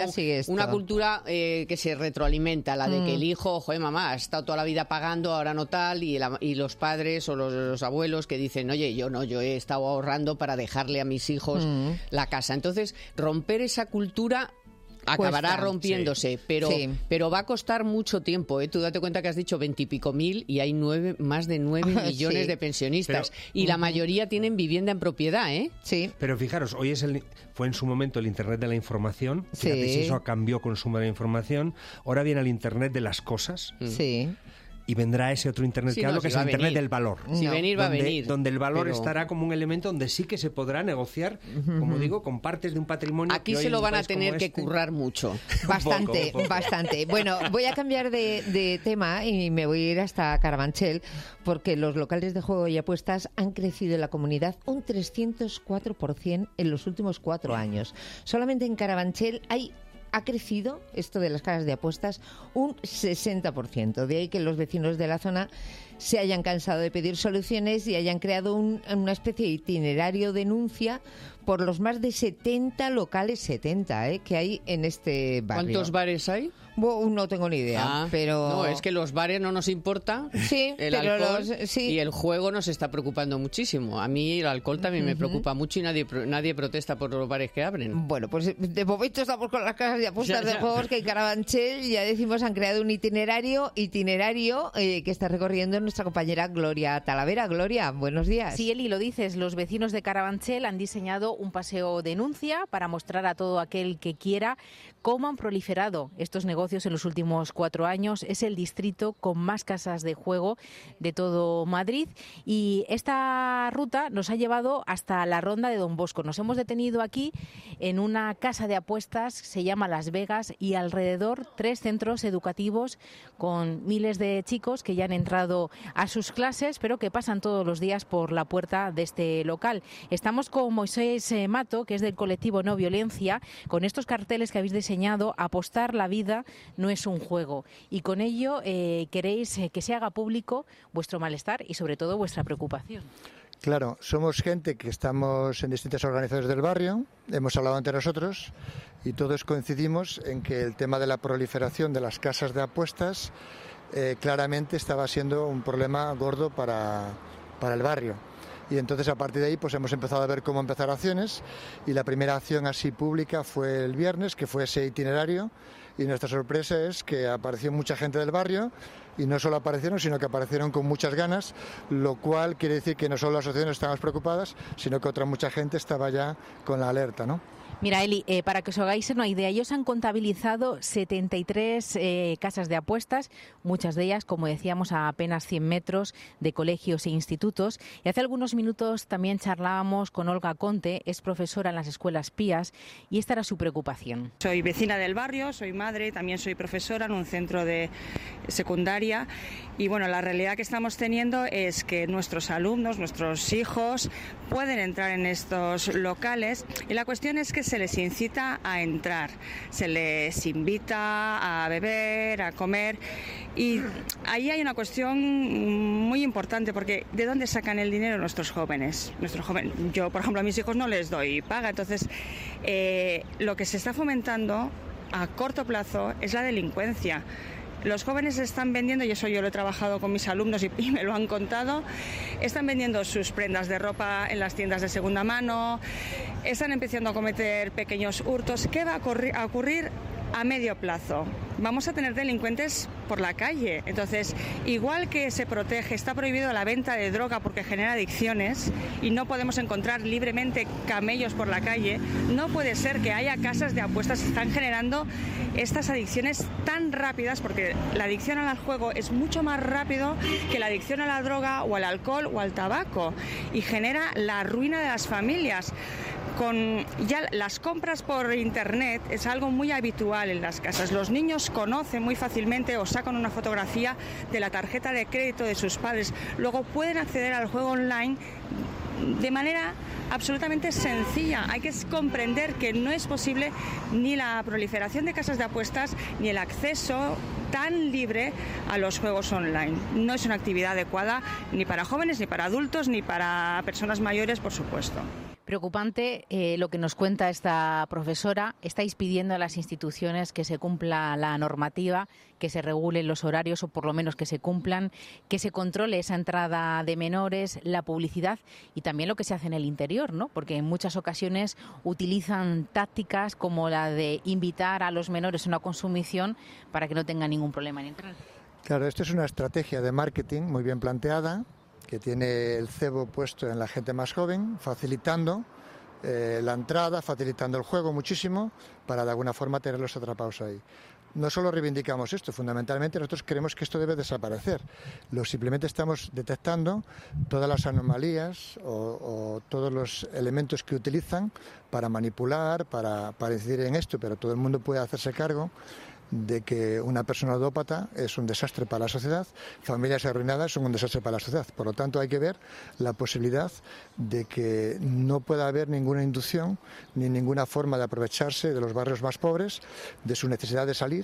Speaker 14: cultura que se retroalimenta, la de que el hijo, joder, mamá, has estado toda la vida pagando, ahora no tal, y los padres o los abuelos que dicen, oye, yo he estado ahorrando para dejarle a mis hijos la casa. Entonces, romper esa cultura acabará rompiéndose, pero va a costar mucho tiempo, ¿eh? Tú date cuenta que has dicho 20 y pico mil y hay más de 9 millones de pensionistas, y la mayoría tienen vivienda en propiedad, ¿eh?
Speaker 2: Sí.
Speaker 4: Pero fijaros, hoy fue en su momento el Internet de la información, fíjate si eso cambió consumo de la información, ahora viene el Internet de las cosas.
Speaker 2: Sí.
Speaker 4: Y vendrá ese otro Internet que hablo, que es el Internet del valor.
Speaker 14: Va a venir.
Speaker 4: Donde el valor estará como un elemento donde sí que se podrá negociar, como digo, con partes de un patrimonio.
Speaker 14: Aquí se lo van a tener que currar mucho.
Speaker 2: Bastante. Bueno, voy a cambiar de tema y me voy a ir hasta Carabanchel, porque los locales de juego y apuestas han crecido en la comunidad un 304% en los últimos 4 años. Solamente en Carabanchel ha crecido esto de las casas de apuestas un 60%. De ahí que los vecinos de la zona se hayan cansado de pedir soluciones y hayan creado una especie de itinerario denuncia por los más de 70 locales, que hay en este barrio.
Speaker 14: ¿Cuántos bares hay?
Speaker 2: No tengo ni idea, pero...
Speaker 14: No, es que los bares no nos importa, el alcohol y el juego nos está preocupando muchísimo. A mí el alcohol también me preocupa mucho y nadie protesta por los bares que abren.
Speaker 2: Bueno, pues de momento estamos con las casas de apuestas de juegos que en Carabanchel, ya decimos, han creado un itinerario que está recorriendo nuestra compañera Gloria Talavera. Gloria, buenos días.
Speaker 15: Sí, Eli, lo dices, los vecinos de Carabanchel han diseñado un paseo denuncia para mostrar a todo aquel que quiera cómo han proliferado estos negocios en los últimos 4 años. Es el distrito con más casas de juego de todo Madrid y esta ruta nos ha llevado hasta la Ronda de Don Bosco. Nos hemos detenido aquí en una casa de apuestas, se llama Las Vegas, y alrededor 3 centros educativos con miles de chicos que ya han entrado a sus clases, pero que pasan todos los días por la puerta de este local. Estamos con Moisés Mato, que es del colectivo No Violencia, con estos carteles que habéis diseñado: apostar la vida no es un juego, y con ello queréis que se haga público vuestro malestar y sobre todo vuestra preocupación.
Speaker 16: Claro, somos gente que estamos en distintas organizaciones del barrio, hemos hablado entre nosotros y todos coincidimos en que el tema de la proliferación de las casas de apuestas claramente estaba siendo un problema gordo para el barrio. Y entonces a partir de ahí pues hemos empezado a ver cómo empezar acciones, y la primera acción así pública fue el viernes, que fue ese itinerario, y nuestra sorpresa es que apareció mucha gente del barrio, y no solo aparecieron, sino que aparecieron con muchas ganas, lo cual quiere decir que no solo las asociaciones estábamos preocupadas, sino que otra mucha gente estaba ya con la alerta, ¿no?
Speaker 15: Mira, Eli, para que os hagáis una idea, ellos han contabilizado 73 casas de apuestas, muchas de ellas, como decíamos, a apenas 100 metros de colegios e institutos. Y hace algunos minutos también charlábamos con Olga Conte, es profesora en las escuelas Pías, y esta era su preocupación.
Speaker 17: Soy vecina del barrio, soy madre, también soy profesora en un centro de secundaria, y bueno, la realidad que estamos teniendo es que nuestros alumnos, nuestros hijos, pueden entrar en estos locales, y la cuestión es que se les incita a entrar, se les invita a beber, a comer, y ahí hay una cuestión muy importante, porque ¿de dónde sacan el dinero nuestros jóvenes? Yo, por ejemplo, a mis hijos no les doy paga, entonces lo que se está fomentando a corto plazo es la delincuencia. Los jóvenes están vendiendo, y eso yo lo he trabajado con mis alumnos y me lo han contado, están vendiendo sus prendas de ropa en las tiendas de segunda mano, están empezando a cometer pequeños hurtos. ¿Qué va a ocurrir a medio plazo? Vamos a tener delincuentes por la calle. Entonces, igual que se protege, está prohibido la venta de droga porque genera adicciones y no podemos encontrar libremente camellos por la calle, no puede ser que haya casas de apuestas que están generando estas adicciones tan rápidas, porque la adicción al juego es mucho más rápido que la adicción a la droga o al alcohol o al tabaco, y genera la ruina de las familias. Ya las compras por internet es algo muy habitual en las casas. Los niños conocen muy fácilmente o sacan una fotografía de la tarjeta de crédito de sus padres. Luego pueden acceder al juego online de manera absolutamente sencilla. Hay que comprender que no es posible ni la proliferación de casas de apuestas ni el acceso tan libre a los juegos online. No es una actividad adecuada ni para jóvenes, ni para adultos, ni para personas mayores, por supuesto.
Speaker 15: Preocupante lo que nos cuenta esta profesora. Estáis pidiendo a las instituciones que se cumpla la normativa, que se regulen los horarios o por lo menos que se cumplan, que se controle esa entrada de menores, la publicidad y también lo que se hace en el interior, ¿no? Porque en muchas ocasiones utilizan tácticas como la de invitar a los menores a una consumición para que no tengan ningún problema en entrar.
Speaker 16: Claro, esto es una estrategia de marketing muy bien planteada, que tiene el cebo puesto en la gente más joven, facilitando la entrada, facilitando el juego muchísimo, para de alguna forma tenerlos atrapados ahí. No solo reivindicamos esto, fundamentalmente nosotros creemos que esto debe desaparecer. Simplemente estamos detectando todas las anomalías o todos los elementos que utilizan para manipular, para incidir en esto, pero todo el mundo puede hacerse cargo de que una persona ludópata es un desastre para la sociedad, familias arruinadas son un desastre para la sociedad. Por lo tanto, hay que ver la posibilidad de que no pueda haber ninguna inducción ni ninguna forma de aprovecharse de los barrios más pobres, de su necesidad de salir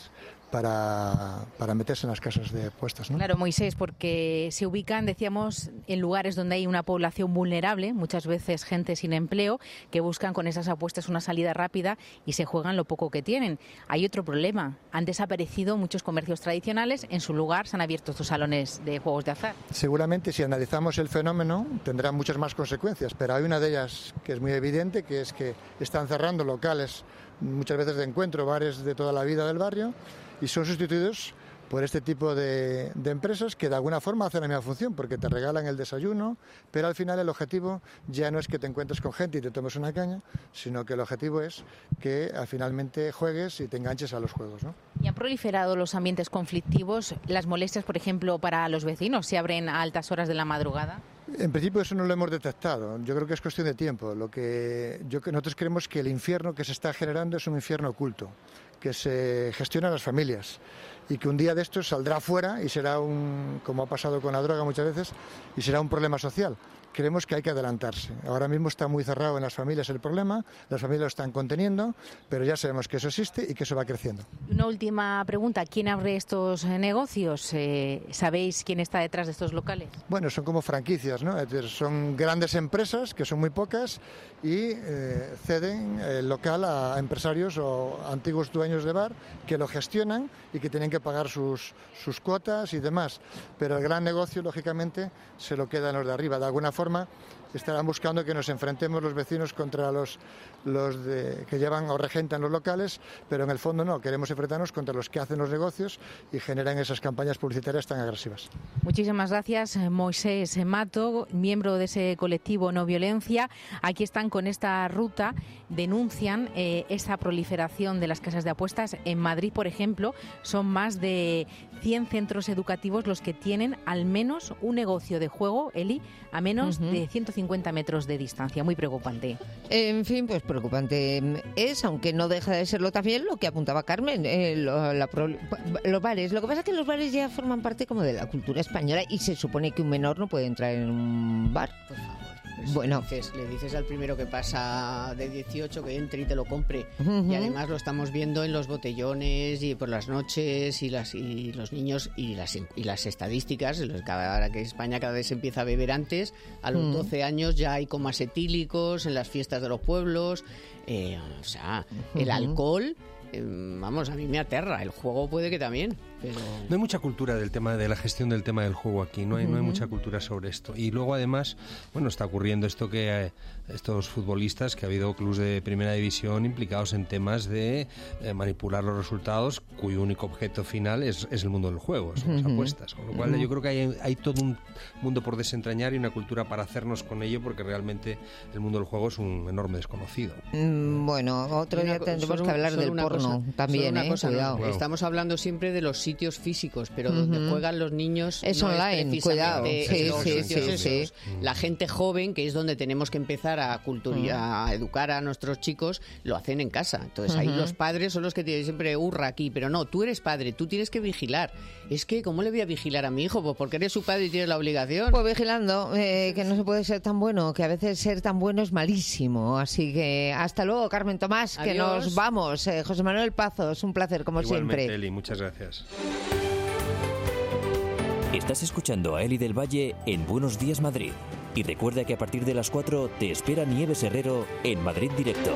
Speaker 16: para meterse en las casas de apuestas, ¿no?
Speaker 15: Claro, Moisés, porque se ubican, decíamos, en lugares donde hay una población vulnerable, muchas veces gente sin empleo, que buscan con esas apuestas una salida rápida y se juegan lo poco que tienen. Hay otro problema. Han desaparecido muchos comercios tradicionales, en su lugar se han abierto estos salones de juegos de azar.
Speaker 16: Seguramente, si analizamos el fenómeno, tendrá muchas más consecuencias, pero hay una de ellas que es muy evidente, que es que están cerrando locales, muchas veces de encuentro, bares de toda la vida del barrio, y son sustituidos por este tipo de empresas que de alguna forma hacen la misma función, porque te regalan el desayuno, pero al final el objetivo ya no es que te encuentres con gente y te tomes una caña, sino que el objetivo es que finalmente juegues y te enganches a los juegos, ¿no?
Speaker 15: ¿Y han proliferado los ambientes conflictivos? ¿Las molestias, por ejemplo, para los vecinos se abren a altas horas de la madrugada?
Speaker 16: En principio eso no lo hemos detectado. Yo creo que es cuestión de tiempo. Nosotros creemos que el infierno que se está generando es un infierno oculto, que se gestiona en las familias y que un día de estos saldrá fuera y será como ha pasado con la droga muchas veces, y será un problema social. Creemos que hay que adelantarse. Ahora mismo está muy cerrado en las familias el problema, las familias lo están conteniendo, pero ya sabemos que eso existe y que eso va creciendo.
Speaker 15: Una última pregunta, ¿quién abre estos negocios? ¿Sabéis quién está detrás de estos locales?
Speaker 16: Bueno, son como franquicias, ¿no? Es decir, son grandes empresas, que son muy pocas, y ceden el local a empresarios o antiguos dueños de bar que lo gestionan y que tienen que pagar sus cuotas y demás. Pero el gran negocio, lógicamente, se lo quedan los de arriba. De alguna forma estarán buscando que nos enfrentemos los vecinos contra los que llevan o regentan los locales, pero en el fondo no, queremos enfrentarnos contra los que hacen los negocios y generan esas campañas publicitarias tan agresivas.
Speaker 15: Muchísimas gracias, Moisés Mato, miembro de ese colectivo No Violencia. Aquí están con esta ruta, denuncian esa proliferación de las casas de apuestas. En Madrid, por ejemplo, son más de 100 centros educativos los que tienen al menos un negocio de juego, Eli, a menos de 150 metros de distancia. Muy preocupante.
Speaker 2: En fin, pues preocupante es, aunque no deja de serlo también lo que apuntaba Carmen, los bares. Lo que pasa es que los bares ya forman parte como de la cultura española y se supone que un menor no puede entrar en un bar.
Speaker 14: Por favor.
Speaker 2: Bueno,
Speaker 14: le dices al primero que pasa de 18 que entre y te lo compre. Y además lo estamos viendo en los botellones y por las noches y los niños y las estadísticas. Ahora que España cada vez empieza a beber antes, a los 12 años ya hay comas etílicos en las fiestas de los pueblos. El alcohol... Vamos, a mí me aterra. El juego puede que también, pero...
Speaker 4: No hay mucha cultura de la gestión del tema del juego aquí, no hay mucha cultura sobre esto. Y luego además, bueno, está ocurriendo esto que estos futbolistas, que ha habido clubes de primera división implicados en temas de manipular los resultados, cuyo único objeto final es el mundo del juego, son las apuestas. Con lo cual yo creo que hay todo un mundo por desentrañar y una cultura para hacernos con ello, porque realmente el mundo del juego es un enorme desconocido.
Speaker 2: Bueno, otro día tendremos que hablar del porno también,
Speaker 14: cuidado.
Speaker 2: Wow.
Speaker 14: Estamos hablando siempre de los sitios físicos, pero donde juegan los niños
Speaker 2: es
Speaker 14: no
Speaker 2: online, cuidado.
Speaker 14: Sí. La gente joven, que es donde tenemos que empezar a educar a nuestros chicos, lo hacen en casa. Entonces ahí los padres son los que tienen siempre hurra aquí, pero no, tú eres padre, tú tienes que vigilar. Es que, ¿cómo le voy a vigilar a mi hijo? Pues porque eres su padre y tienes la obligación.
Speaker 2: Pues vigilando, que no se puede ser tan bueno, que a veces ser tan bueno es malísimo. Así que hasta luego, Carmen Tomás, que nos vamos. José Manuel Pazos, un placer como
Speaker 4: Igualmente,
Speaker 2: siempre.
Speaker 4: Eli, muchas gracias.
Speaker 1: Estás escuchando a Eli del Valle en Buenos Días Madrid. Y recuerda que a partir de las 4 te espera Nieves Herrero en Madrid Directo.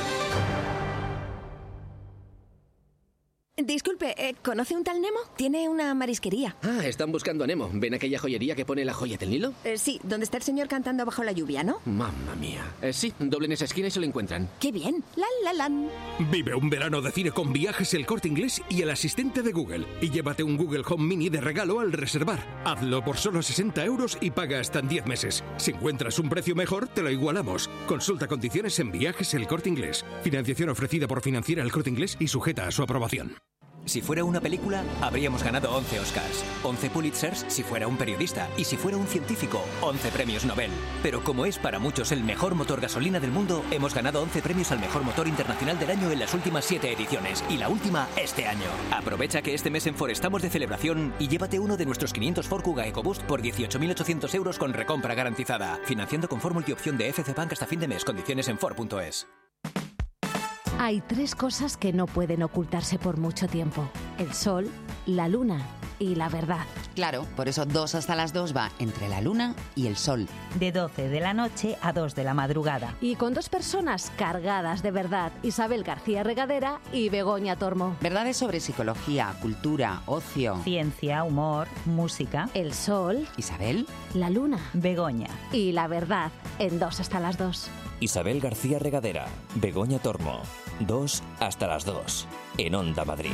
Speaker 6: Disculpe, ¿conoce un tal Nemo? Tiene una marisquería.
Speaker 7: Ah, están buscando a Nemo. ¿Ven aquella joyería que pone la joya del Nilo?
Speaker 6: Sí, donde está el señor cantando bajo la lluvia, ¿no?
Speaker 7: Mamma mía. Sí, doblen esa esquina y se lo encuentran.
Speaker 6: ¡Qué bien! ¡Lan!
Speaker 8: Vive un verano de cine con Viajes El Corte Inglés y el asistente de Google. Y llévate un Google Home Mini de regalo al reservar. Hazlo por solo 60 euros y paga hasta en 10 meses. Si encuentras un precio mejor, te lo igualamos. Consulta condiciones en Viajes El Corte Inglés. Financiación ofrecida por Financiera El Corte Inglés y sujeta a su aprobación.
Speaker 18: Si fuera una película, habríamos ganado 11 Oscars, 11 Pulitzers si fuera un periodista y si fuera un científico, 11 premios Nobel. Pero como es para muchos el mejor motor gasolina del mundo, hemos ganado 11 premios al mejor motor internacional del año en las últimas 7 ediciones y la última este año. Aprovecha que este mes en Ford estamos de celebración y llévate uno de nuestros 500 Ford Kuga EcoBoost por 18.800 euros con recompra garantizada. Financiando con Ford Multiopción de FC Bank hasta fin de mes. Condiciones en Ford.es.
Speaker 11: Hay 3 cosas que no pueden ocultarse por mucho tiempo: el sol, la luna y la verdad.
Speaker 19: Claro, por eso 2 hasta las 2 va entre la luna y el sol.
Speaker 20: De 12 de la noche a 2 de la madrugada.
Speaker 11: Y con 2 personas cargadas de verdad: Isabel García Regadera y Begoña Tormo.
Speaker 19: Verdades sobre psicología, cultura, ocio,
Speaker 20: ciencia, humor, música.
Speaker 11: El sol,
Speaker 19: Isabel,
Speaker 11: la luna,
Speaker 20: Begoña
Speaker 11: y la verdad en 2 hasta las 2.
Speaker 1: Isabel García Regadera, Begoña Tormo, 2 hasta las 2, en Onda Madrid.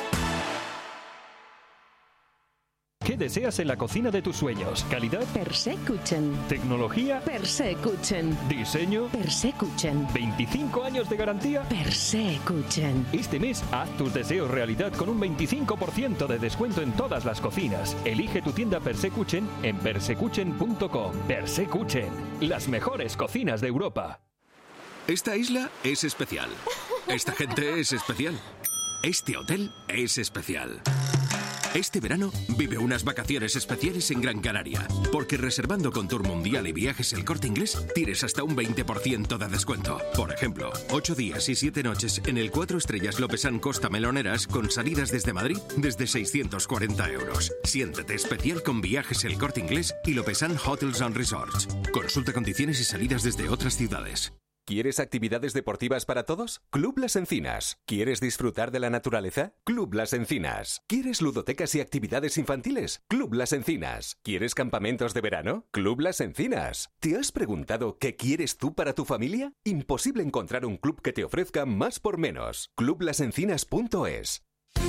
Speaker 10: ¿Qué deseas en la cocina de tus sueños? ¿Calidad?
Speaker 21: Persekuchen.
Speaker 10: ¿Tecnología?
Speaker 21: Persekuchen.
Speaker 10: ¿Diseño?
Speaker 21: Persekuchen.
Speaker 10: ¿25 años de garantía?
Speaker 21: Persekuchen.
Speaker 10: Este mes haz tus deseos realidad con un 25% de descuento en todas las cocinas. Elige tu tienda Persekuchen en persekuchen.com. Persekuchen, las mejores cocinas de Europa.
Speaker 8: Esta isla es especial. Esta gente es especial. Este hotel es especial. Este verano vive unas vacaciones especiales en Gran Canaria, porque reservando con Tour Mundial y Viajes El Corte Inglés tienes hasta un 20% de descuento. Por ejemplo, 8 días y 7 noches en el 4 estrellas Lopesán Costa Meloneras con salidas desde Madrid desde 640 euros. Siéntete especial con Viajes El Corte Inglés y Lopesán Hotels and Resorts. Consulta condiciones y salidas desde otras ciudades.
Speaker 13: ¿Quieres actividades deportivas para todos? Club Las Encinas. ¿Quieres disfrutar de la naturaleza? Club Las Encinas. ¿Quieres ludotecas y actividades infantiles? Club Las Encinas. ¿Quieres campamentos de verano? Club Las Encinas. ¿Te has preguntado qué quieres tú para tu familia? Imposible encontrar un club que te ofrezca más por menos. Clublasencinas.es.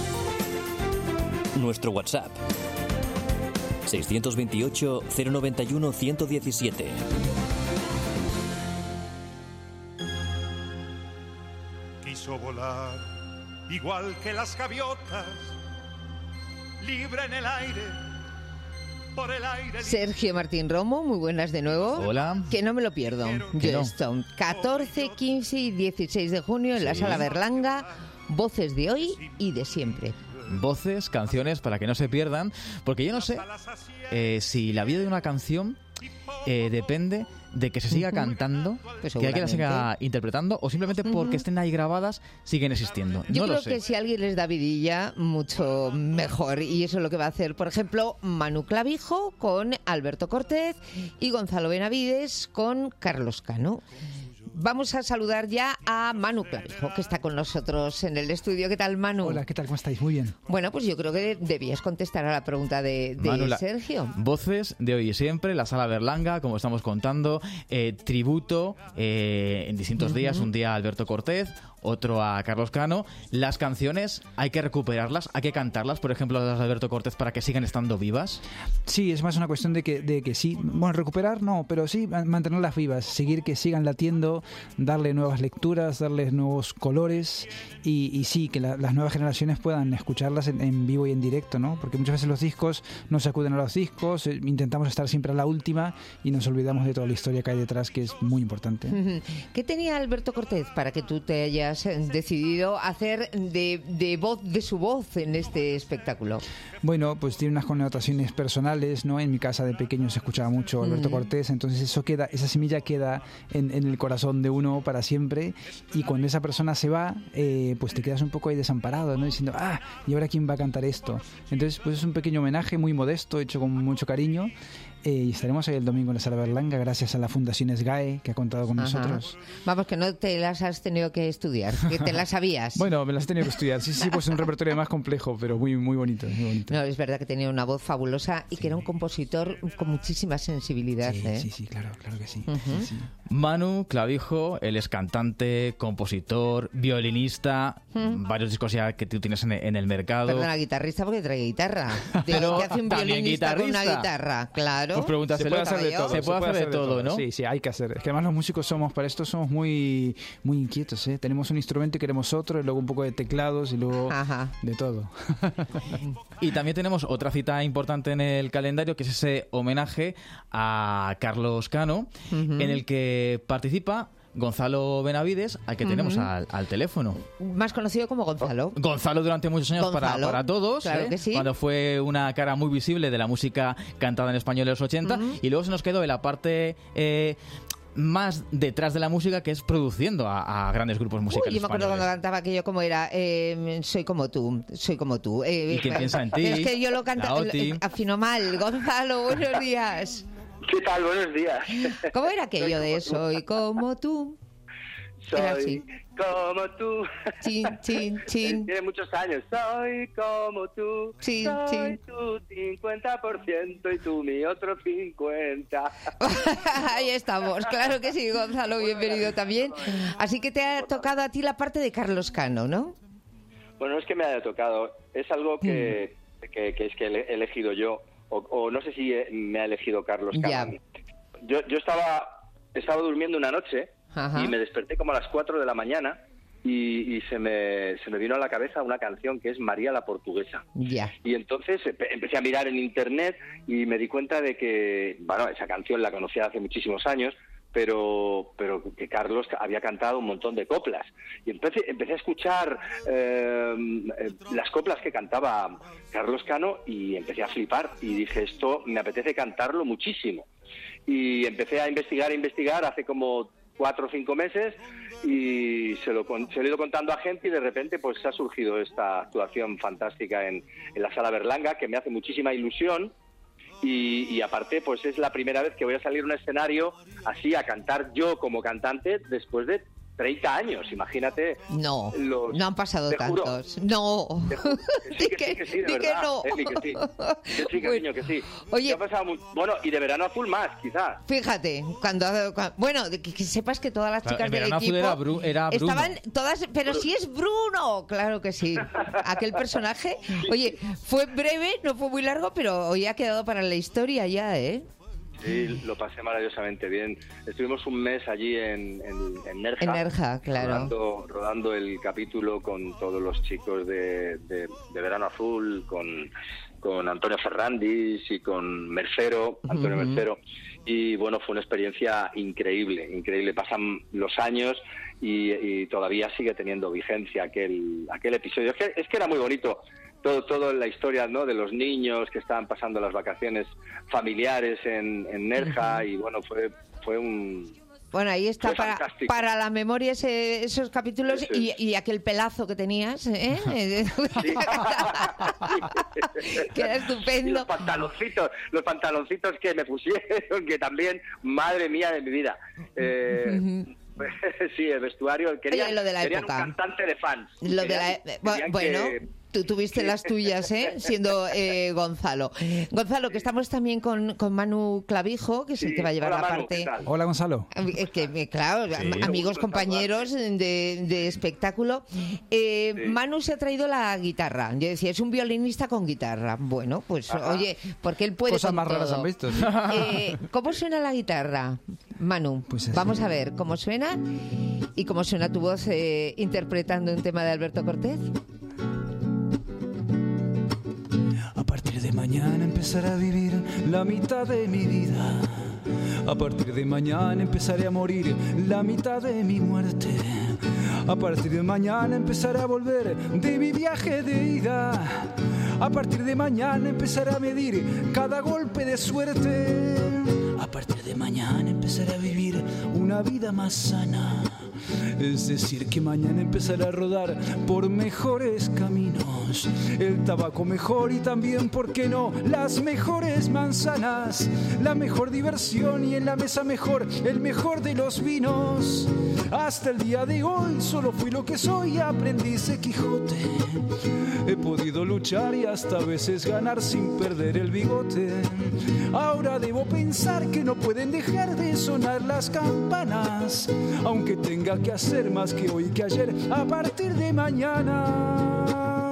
Speaker 1: Nuestro WhatsApp 628 091 117.
Speaker 22: Quiso volar igual que las gaviotas, libre en el aire, por el aire.
Speaker 2: Sergio Martín Romo, muy buenas de nuevo.
Speaker 23: Hola.
Speaker 2: Que no me lo pierdo. Yo estoy 14, 15 y 16 de junio en la Sala Berlanga. Voces de hoy y de siempre.
Speaker 23: Voces, canciones para que no se pierdan, porque yo no sé si la vida de una canción depende de que se siga cantando,
Speaker 2: pues
Speaker 23: que alguien la siga interpretando, o simplemente porque estén ahí grabadas siguen existiendo.
Speaker 2: Yo
Speaker 23: no
Speaker 2: creo
Speaker 23: lo sé.
Speaker 2: que si alguien les da vidilla, mucho mejor. Y eso es lo que va a hacer, por ejemplo, Manu Clavijo con Alberto Cortés y Gonzalo Benavides con Carlos Cano. Vamos a saludar ya a Manu Clavijo, que está con nosotros en el estudio. ¿Qué tal, Manu?
Speaker 24: Hola, ¿qué tal? ¿Cómo estáis? Muy bien.
Speaker 2: Bueno, pues yo creo que debías contestar a la pregunta de
Speaker 23: Manu,
Speaker 2: Sergio.
Speaker 23: Voces de hoy y siempre, la Sala Berlanga, como estamos contando, tributo en distintos días, un día a Alberto Cortés, otro a Carlos Cano. Las canciones hay que recuperarlas, hay que cantarlas, por ejemplo las de Alberto Cortés, para que sigan estando vivas.
Speaker 5: Sí, es más una cuestión de que sí, bueno, recuperar no, pero sí mantenerlas vivas, seguir que sigan latiendo, darle nuevas lecturas, darles nuevos colores y sí, que las nuevas generaciones puedan escucharlas en vivo y en directo, ¿no? Porque muchas veces los discos no se acuden a los discos, intentamos estar siempre a la última y nos olvidamos de toda la historia que hay detrás, que es muy importante.
Speaker 2: ¿Qué tenía Alberto Cortés para que tú te hayas decidido hacer de voz de su voz en este espectáculo?
Speaker 5: Bueno, pues tiene unas connotaciones personales, ¿no? En mi casa de pequeño se escuchaba mucho Alberto Cortés, entonces eso queda, esa semilla queda en el corazón de uno para siempre, y cuando esa persona se va, pues te quedas un poco ahí desamparado, ¿no? Diciendo, ¿y ahora quién va a cantar esto? Entonces, pues es un pequeño homenaje muy modesto, hecho con mucho cariño. Y estaremos ahí el domingo en la Sala Berlanga gracias a la Fundación SGAE, que ha contado con nosotros.
Speaker 2: Vamos, que no te las has tenido que estudiar, que te las sabías.
Speaker 5: Bueno, me las he tenido que estudiar. Sí, pues un repertorio más complejo, pero muy, muy bonito, muy bonito.
Speaker 2: No, es verdad que tenía una voz fabulosa y que era un compositor con muchísima sensibilidad.
Speaker 5: Sí, claro que sí. Sí.
Speaker 23: Manu Clavijo, él es cantante, compositor, violinista, varios discos ya que tú tienes en el mercado.
Speaker 2: Perdona, guitarrista porque trae guitarra. Pero ¿qué hace un violinista con una guitarra? Claro.
Speaker 23: Pues pregúntaselo. Se puede hacer de todo, ¿no?
Speaker 5: Sí, hay que hacer. Es que además los músicos somos muy, muy inquietos, ¿eh? Tenemos un instrumento y queremos otro, y luego un poco de teclados y luego de todo.
Speaker 23: Y también tenemos otra cita importante en el calendario, que es ese homenaje a Carlos Cano, en el que participa Gonzalo Benavides, al que tenemos al teléfono.
Speaker 2: Más conocido como Gonzalo.
Speaker 23: Gonzalo durante muchos años para todos,
Speaker 2: claro que sí.
Speaker 23: Cuando fue una cara muy visible de la música cantada en español de los 80, y luego se nos quedó en la parte más detrás de la música, que es produciendo a grandes grupos musicales.
Speaker 2: Yo me acuerdo cuando cantaba aquello como era soy como tú.
Speaker 23: ¿Y quién piensa en ti?
Speaker 2: Es que yo lo cantaba, afino mal. Gonzalo, buenos días.
Speaker 9: ¿Qué tal? Buenos días.
Speaker 2: ¿Cómo era aquello de soy como tú?
Speaker 9: Soy como tú.
Speaker 2: Chin, chin, chin.
Speaker 9: Tiene muchos años. Soy como tú.
Speaker 2: Chin,
Speaker 9: soy
Speaker 2: chin.
Speaker 9: tu 50% y tú mi otro 50%.
Speaker 2: Ahí estamos. Claro que sí, Gonzalo. Bienvenido también. Así que te ha tocado a ti la parte de Carlos Cano, ¿no?
Speaker 9: Bueno, no es que me haya tocado. Es algo que es que he elegido yo. O no sé si me ha elegido Carlos Cano. Yo estaba durmiendo una noche y me desperté como a las 4 de la mañana y se me vino a la cabeza una canción que es María la Portuguesa. Y entonces empecé a mirar en internet y me di cuenta de que, bueno, esa canción la conocía hace muchísimos años, pero que Carlos había cantado un montón de coplas. Y empecé a escuchar las coplas que cantaba Carlos Cano y empecé a flipar. Y dije, esto me apetece cantarlo muchísimo. Y empecé a investigar hace como 4 o 5 meses y se lo he ido contando a gente y de repente pues ha surgido esta actuación fantástica en la Sala Berlanga, que me hace muchísima ilusión. Y aparte, pues es la primera vez que voy a salir a un escenario así a cantar yo como cantante después de 30 años, imagínate.
Speaker 2: No han pasado tantos. No.
Speaker 9: Que sí, de verdad.
Speaker 2: No.
Speaker 9: Que sí, cariño, que sí.
Speaker 2: Oye,
Speaker 9: ha pasado bueno, y de Verano Azul más, quizás.
Speaker 2: Fíjate, bueno, que sepas que todas las chicas del equipo
Speaker 23: era Bruno.
Speaker 2: Estaban todas, pero si es Bruno, claro que sí. Aquel personaje, oye, fue breve, no fue muy largo, pero hoy ha quedado para la historia ya, ¿eh?
Speaker 9: Sí, lo pasé maravillosamente bien. Estuvimos un mes allí en Nerja.
Speaker 2: En Nerja, claro.
Speaker 9: Rodando el capítulo con todos los chicos de Verano Azul, con Antonio Ferrandis y con Mercero, Antonio Mercero. Y bueno, fue una experiencia increíble. Pasan los años y todavía sigue teniendo vigencia aquel episodio. Es que era muy bonito. Todo la historia, ¿no?, de los niños que estaban pasando las vacaciones familiares en Nerja. Y bueno, fue un...
Speaker 2: Bueno, ahí está para la memoria esos capítulos y aquel pelazo que tenías, ¿eh? Sí. Que era estupendo.
Speaker 9: Y los pantaloncitos que me pusieron, que también, madre mía de mi vida. Sí, el vestuario. Querían
Speaker 2: lo de la
Speaker 9: época.
Speaker 2: Un
Speaker 9: cantante de fans.
Speaker 2: Bueno, Tú tuviste las tuyas, siendo Gonzalo. Gonzalo, que estamos también con Manu Clavijo, que es el que va a llevar la parte...
Speaker 5: Hola, Gonzalo.
Speaker 2: Claro, amigos, compañeros de espectáculo. Manu se ha traído la guitarra. Yo decía, es un violinista con guitarra. Bueno, pues oye, porque él puede
Speaker 5: cosas
Speaker 2: con
Speaker 5: más
Speaker 2: todo.
Speaker 5: raras han visto. ¿Sí?
Speaker 2: ¿Cómo suena la guitarra, Manu? Pues vamos a ver cómo suena y cómo suena tu voz interpretando un tema de Alberto Cortés.
Speaker 3: A partir de mañana empezaré a vivir la mitad de mi vida. A partir de mañana empezaré a morir la mitad de mi muerte. A partir de mañana empezaré a volver de mi viaje de ida. A partir de mañana empezaré a medir cada golpe de suerte. A partir de mañana empezaré a vivir una vida más sana. Es decir, que mañana empezaré a rodar por mejores caminos, el tabaco mejor y también, ¿por qué no?, las mejores manzanas, la mejor diversión y en la mesa mejor, el mejor de los vinos. Hasta el día de hoy solo fui lo que soy, aprendiz de Quijote. He podido luchar y hasta a veces ganar sin perder el bigote. Ahora debo pensar que no pueden dejar de sonar las campanas, aunque tenga que hacer más que hoy que ayer a partir de mañana.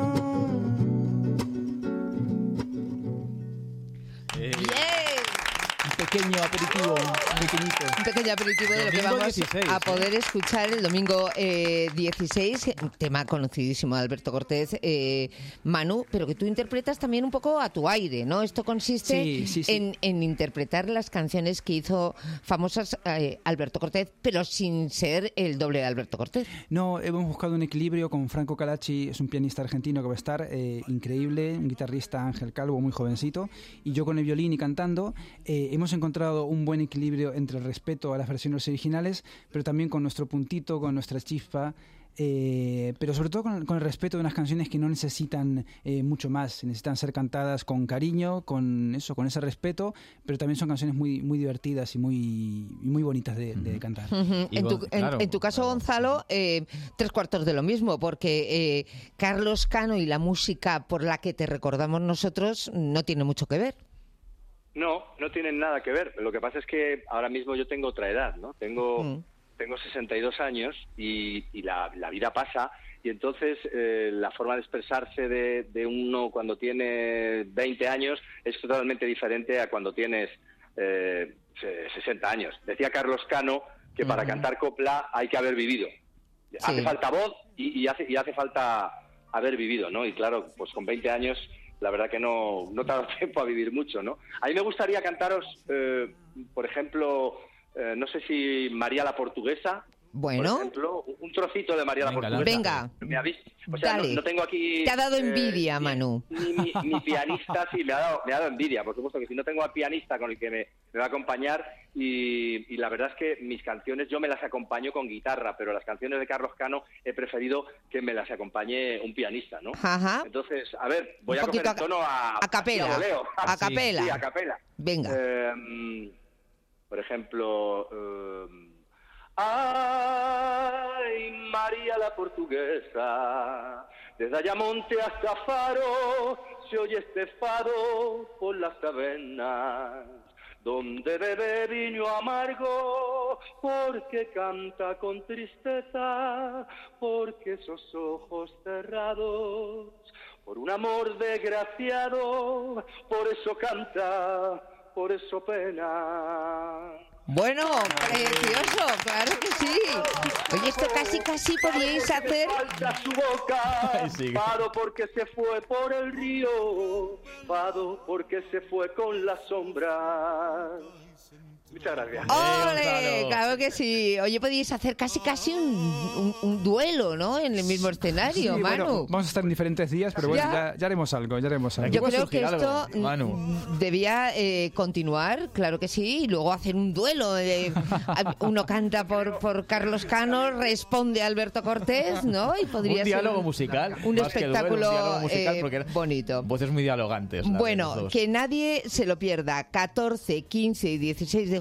Speaker 5: Pequeño aperitivo,
Speaker 2: Un pequeño aperitivo de lo que vamos 16, a poder escuchar el domingo 16, un tema conocidísimo de Alberto Cortés, Manu, pero que tú interpretas también un poco a tu aire, ¿no? Esto consiste en interpretar las canciones que hizo famosas Alberto Cortés, pero sin ser el doble de Alberto Cortés.
Speaker 5: No, hemos buscado un equilibrio con Franco Calachi, es un pianista argentino que va a estar increíble, un guitarrista Ángel Calvo, muy jovencito, y yo con el violín y cantando. Hemos encontrado un buen equilibrio entre el respeto a las versiones originales, pero también con nuestro puntito, con nuestra chispa, pero sobre todo con el respeto de unas canciones que no necesitan mucho más, necesitan ser cantadas con cariño, con ese respeto, pero también son canciones muy, muy divertidas y muy bonitas de cantar.
Speaker 2: En tu caso, Gonzalo, 3/4 de lo mismo, porque Carlos Cano y la música por la que te recordamos nosotros no tiene mucho que ver.
Speaker 9: No tienen nada que ver. Lo que pasa es que ahora mismo yo tengo otra edad, ¿no? Tengo 62 años y la vida pasa, y entonces la forma de expresarse de uno cuando tiene 20 años es totalmente diferente a cuando tienes 60 años. Decía Carlos Cano que para cantar copla hay que haber vivido. Hace falta voz y hace falta haber vivido, ¿no? Y claro, pues con 20 años... la verdad que no te ha dado tiempo a vivir mucho, ¿no? A mí me gustaría cantaros, por ejemplo, no sé si María la Portuguesa.
Speaker 2: Bueno.
Speaker 9: Por ejemplo, un trocito de María la Portuguesa.
Speaker 2: Venga.
Speaker 9: O sea, no tengo aquí...
Speaker 2: Te ha dado envidia, Manu.
Speaker 9: Mi pianista sí me ha dado envidia, por supuesto que si no tengo al pianista con el que me va a acompañar, y la verdad es que mis canciones yo me las acompaño con guitarra, pero las canciones de Carlos Cano he preferido que me las acompañe un pianista, ¿no?
Speaker 2: Ajá.
Speaker 9: Entonces, a ver, voy a coger el tono a
Speaker 2: capela. A capela.
Speaker 9: Sí, a capela.
Speaker 2: Venga.
Speaker 9: Por ejemplo... Ay, María la Portuguesa, desde Ayamonte hasta Faro, se oye este fado por las tabernas, donde bebe vino amargo, porque canta con tristeza, porque esos ojos cerrados, por un amor desgraciado, por eso canta, por eso pena.
Speaker 2: Bueno, precioso, claro que sí. Oye, esto casi podíais hacer...
Speaker 9: Falta su boca, fado porque se fue por el río, fado porque se fue con las sombras. Muchas gracias.
Speaker 2: ¡Ole! Claro que sí. Oye, podíais hacer casi un duelo, ¿no? En el mismo escenario,
Speaker 5: sí,
Speaker 2: Manu.
Speaker 5: Bueno, vamos a estar en diferentes días, pero bueno, ya haremos algo,
Speaker 2: Yo creo que esto debía continuar, claro que sí, y luego hacer un duelo. Uno canta por Carlos Cano, responde Alberto Cortés, ¿no? Y podría
Speaker 23: un diálogo musical.
Speaker 2: Un espectáculo
Speaker 23: duelo, un diálogo musical
Speaker 2: bonito.
Speaker 23: Voces muy dialogantes.
Speaker 2: Bueno, que nadie se lo pierda. 14, 15 y 16 de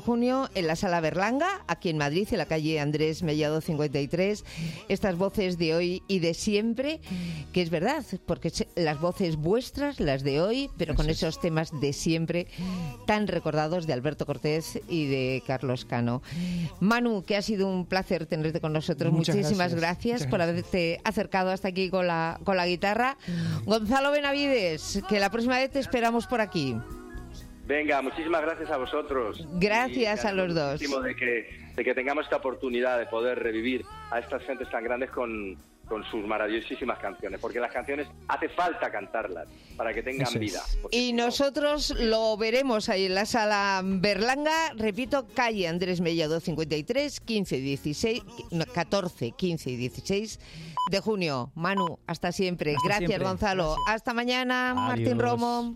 Speaker 2: junio en la Sala Berlanga, aquí en Madrid, en la calle Andrés Mellado 53. Estas voces de hoy y de siempre, que es verdad, porque las voces vuestras, las de hoy, pero con esos temas de siempre tan recordados de Alberto Cortés y de Carlos Cano. Manu, que ha sido un placer tenerte con nosotros. Muchísimas gracias por haberte acercado hasta aquí con la guitarra. Gonzalo Benavides, que la próxima vez te esperamos por aquí.
Speaker 9: Venga, muchísimas gracias a vosotros.
Speaker 2: Gracias a los dos.
Speaker 9: De que tengamos esta oportunidad de poder revivir a estas gentes tan grandes con sus maravillosísimas canciones, porque las canciones hace falta cantarlas para que tengan vida.
Speaker 2: Y nosotros lo veremos ahí en la Sala Berlanga, repito, calle Andrés Mellado 53, 14, 15 y 16 de junio. Manu, hasta siempre. Gracias, Gonzalo. Hasta mañana, Martín Romo.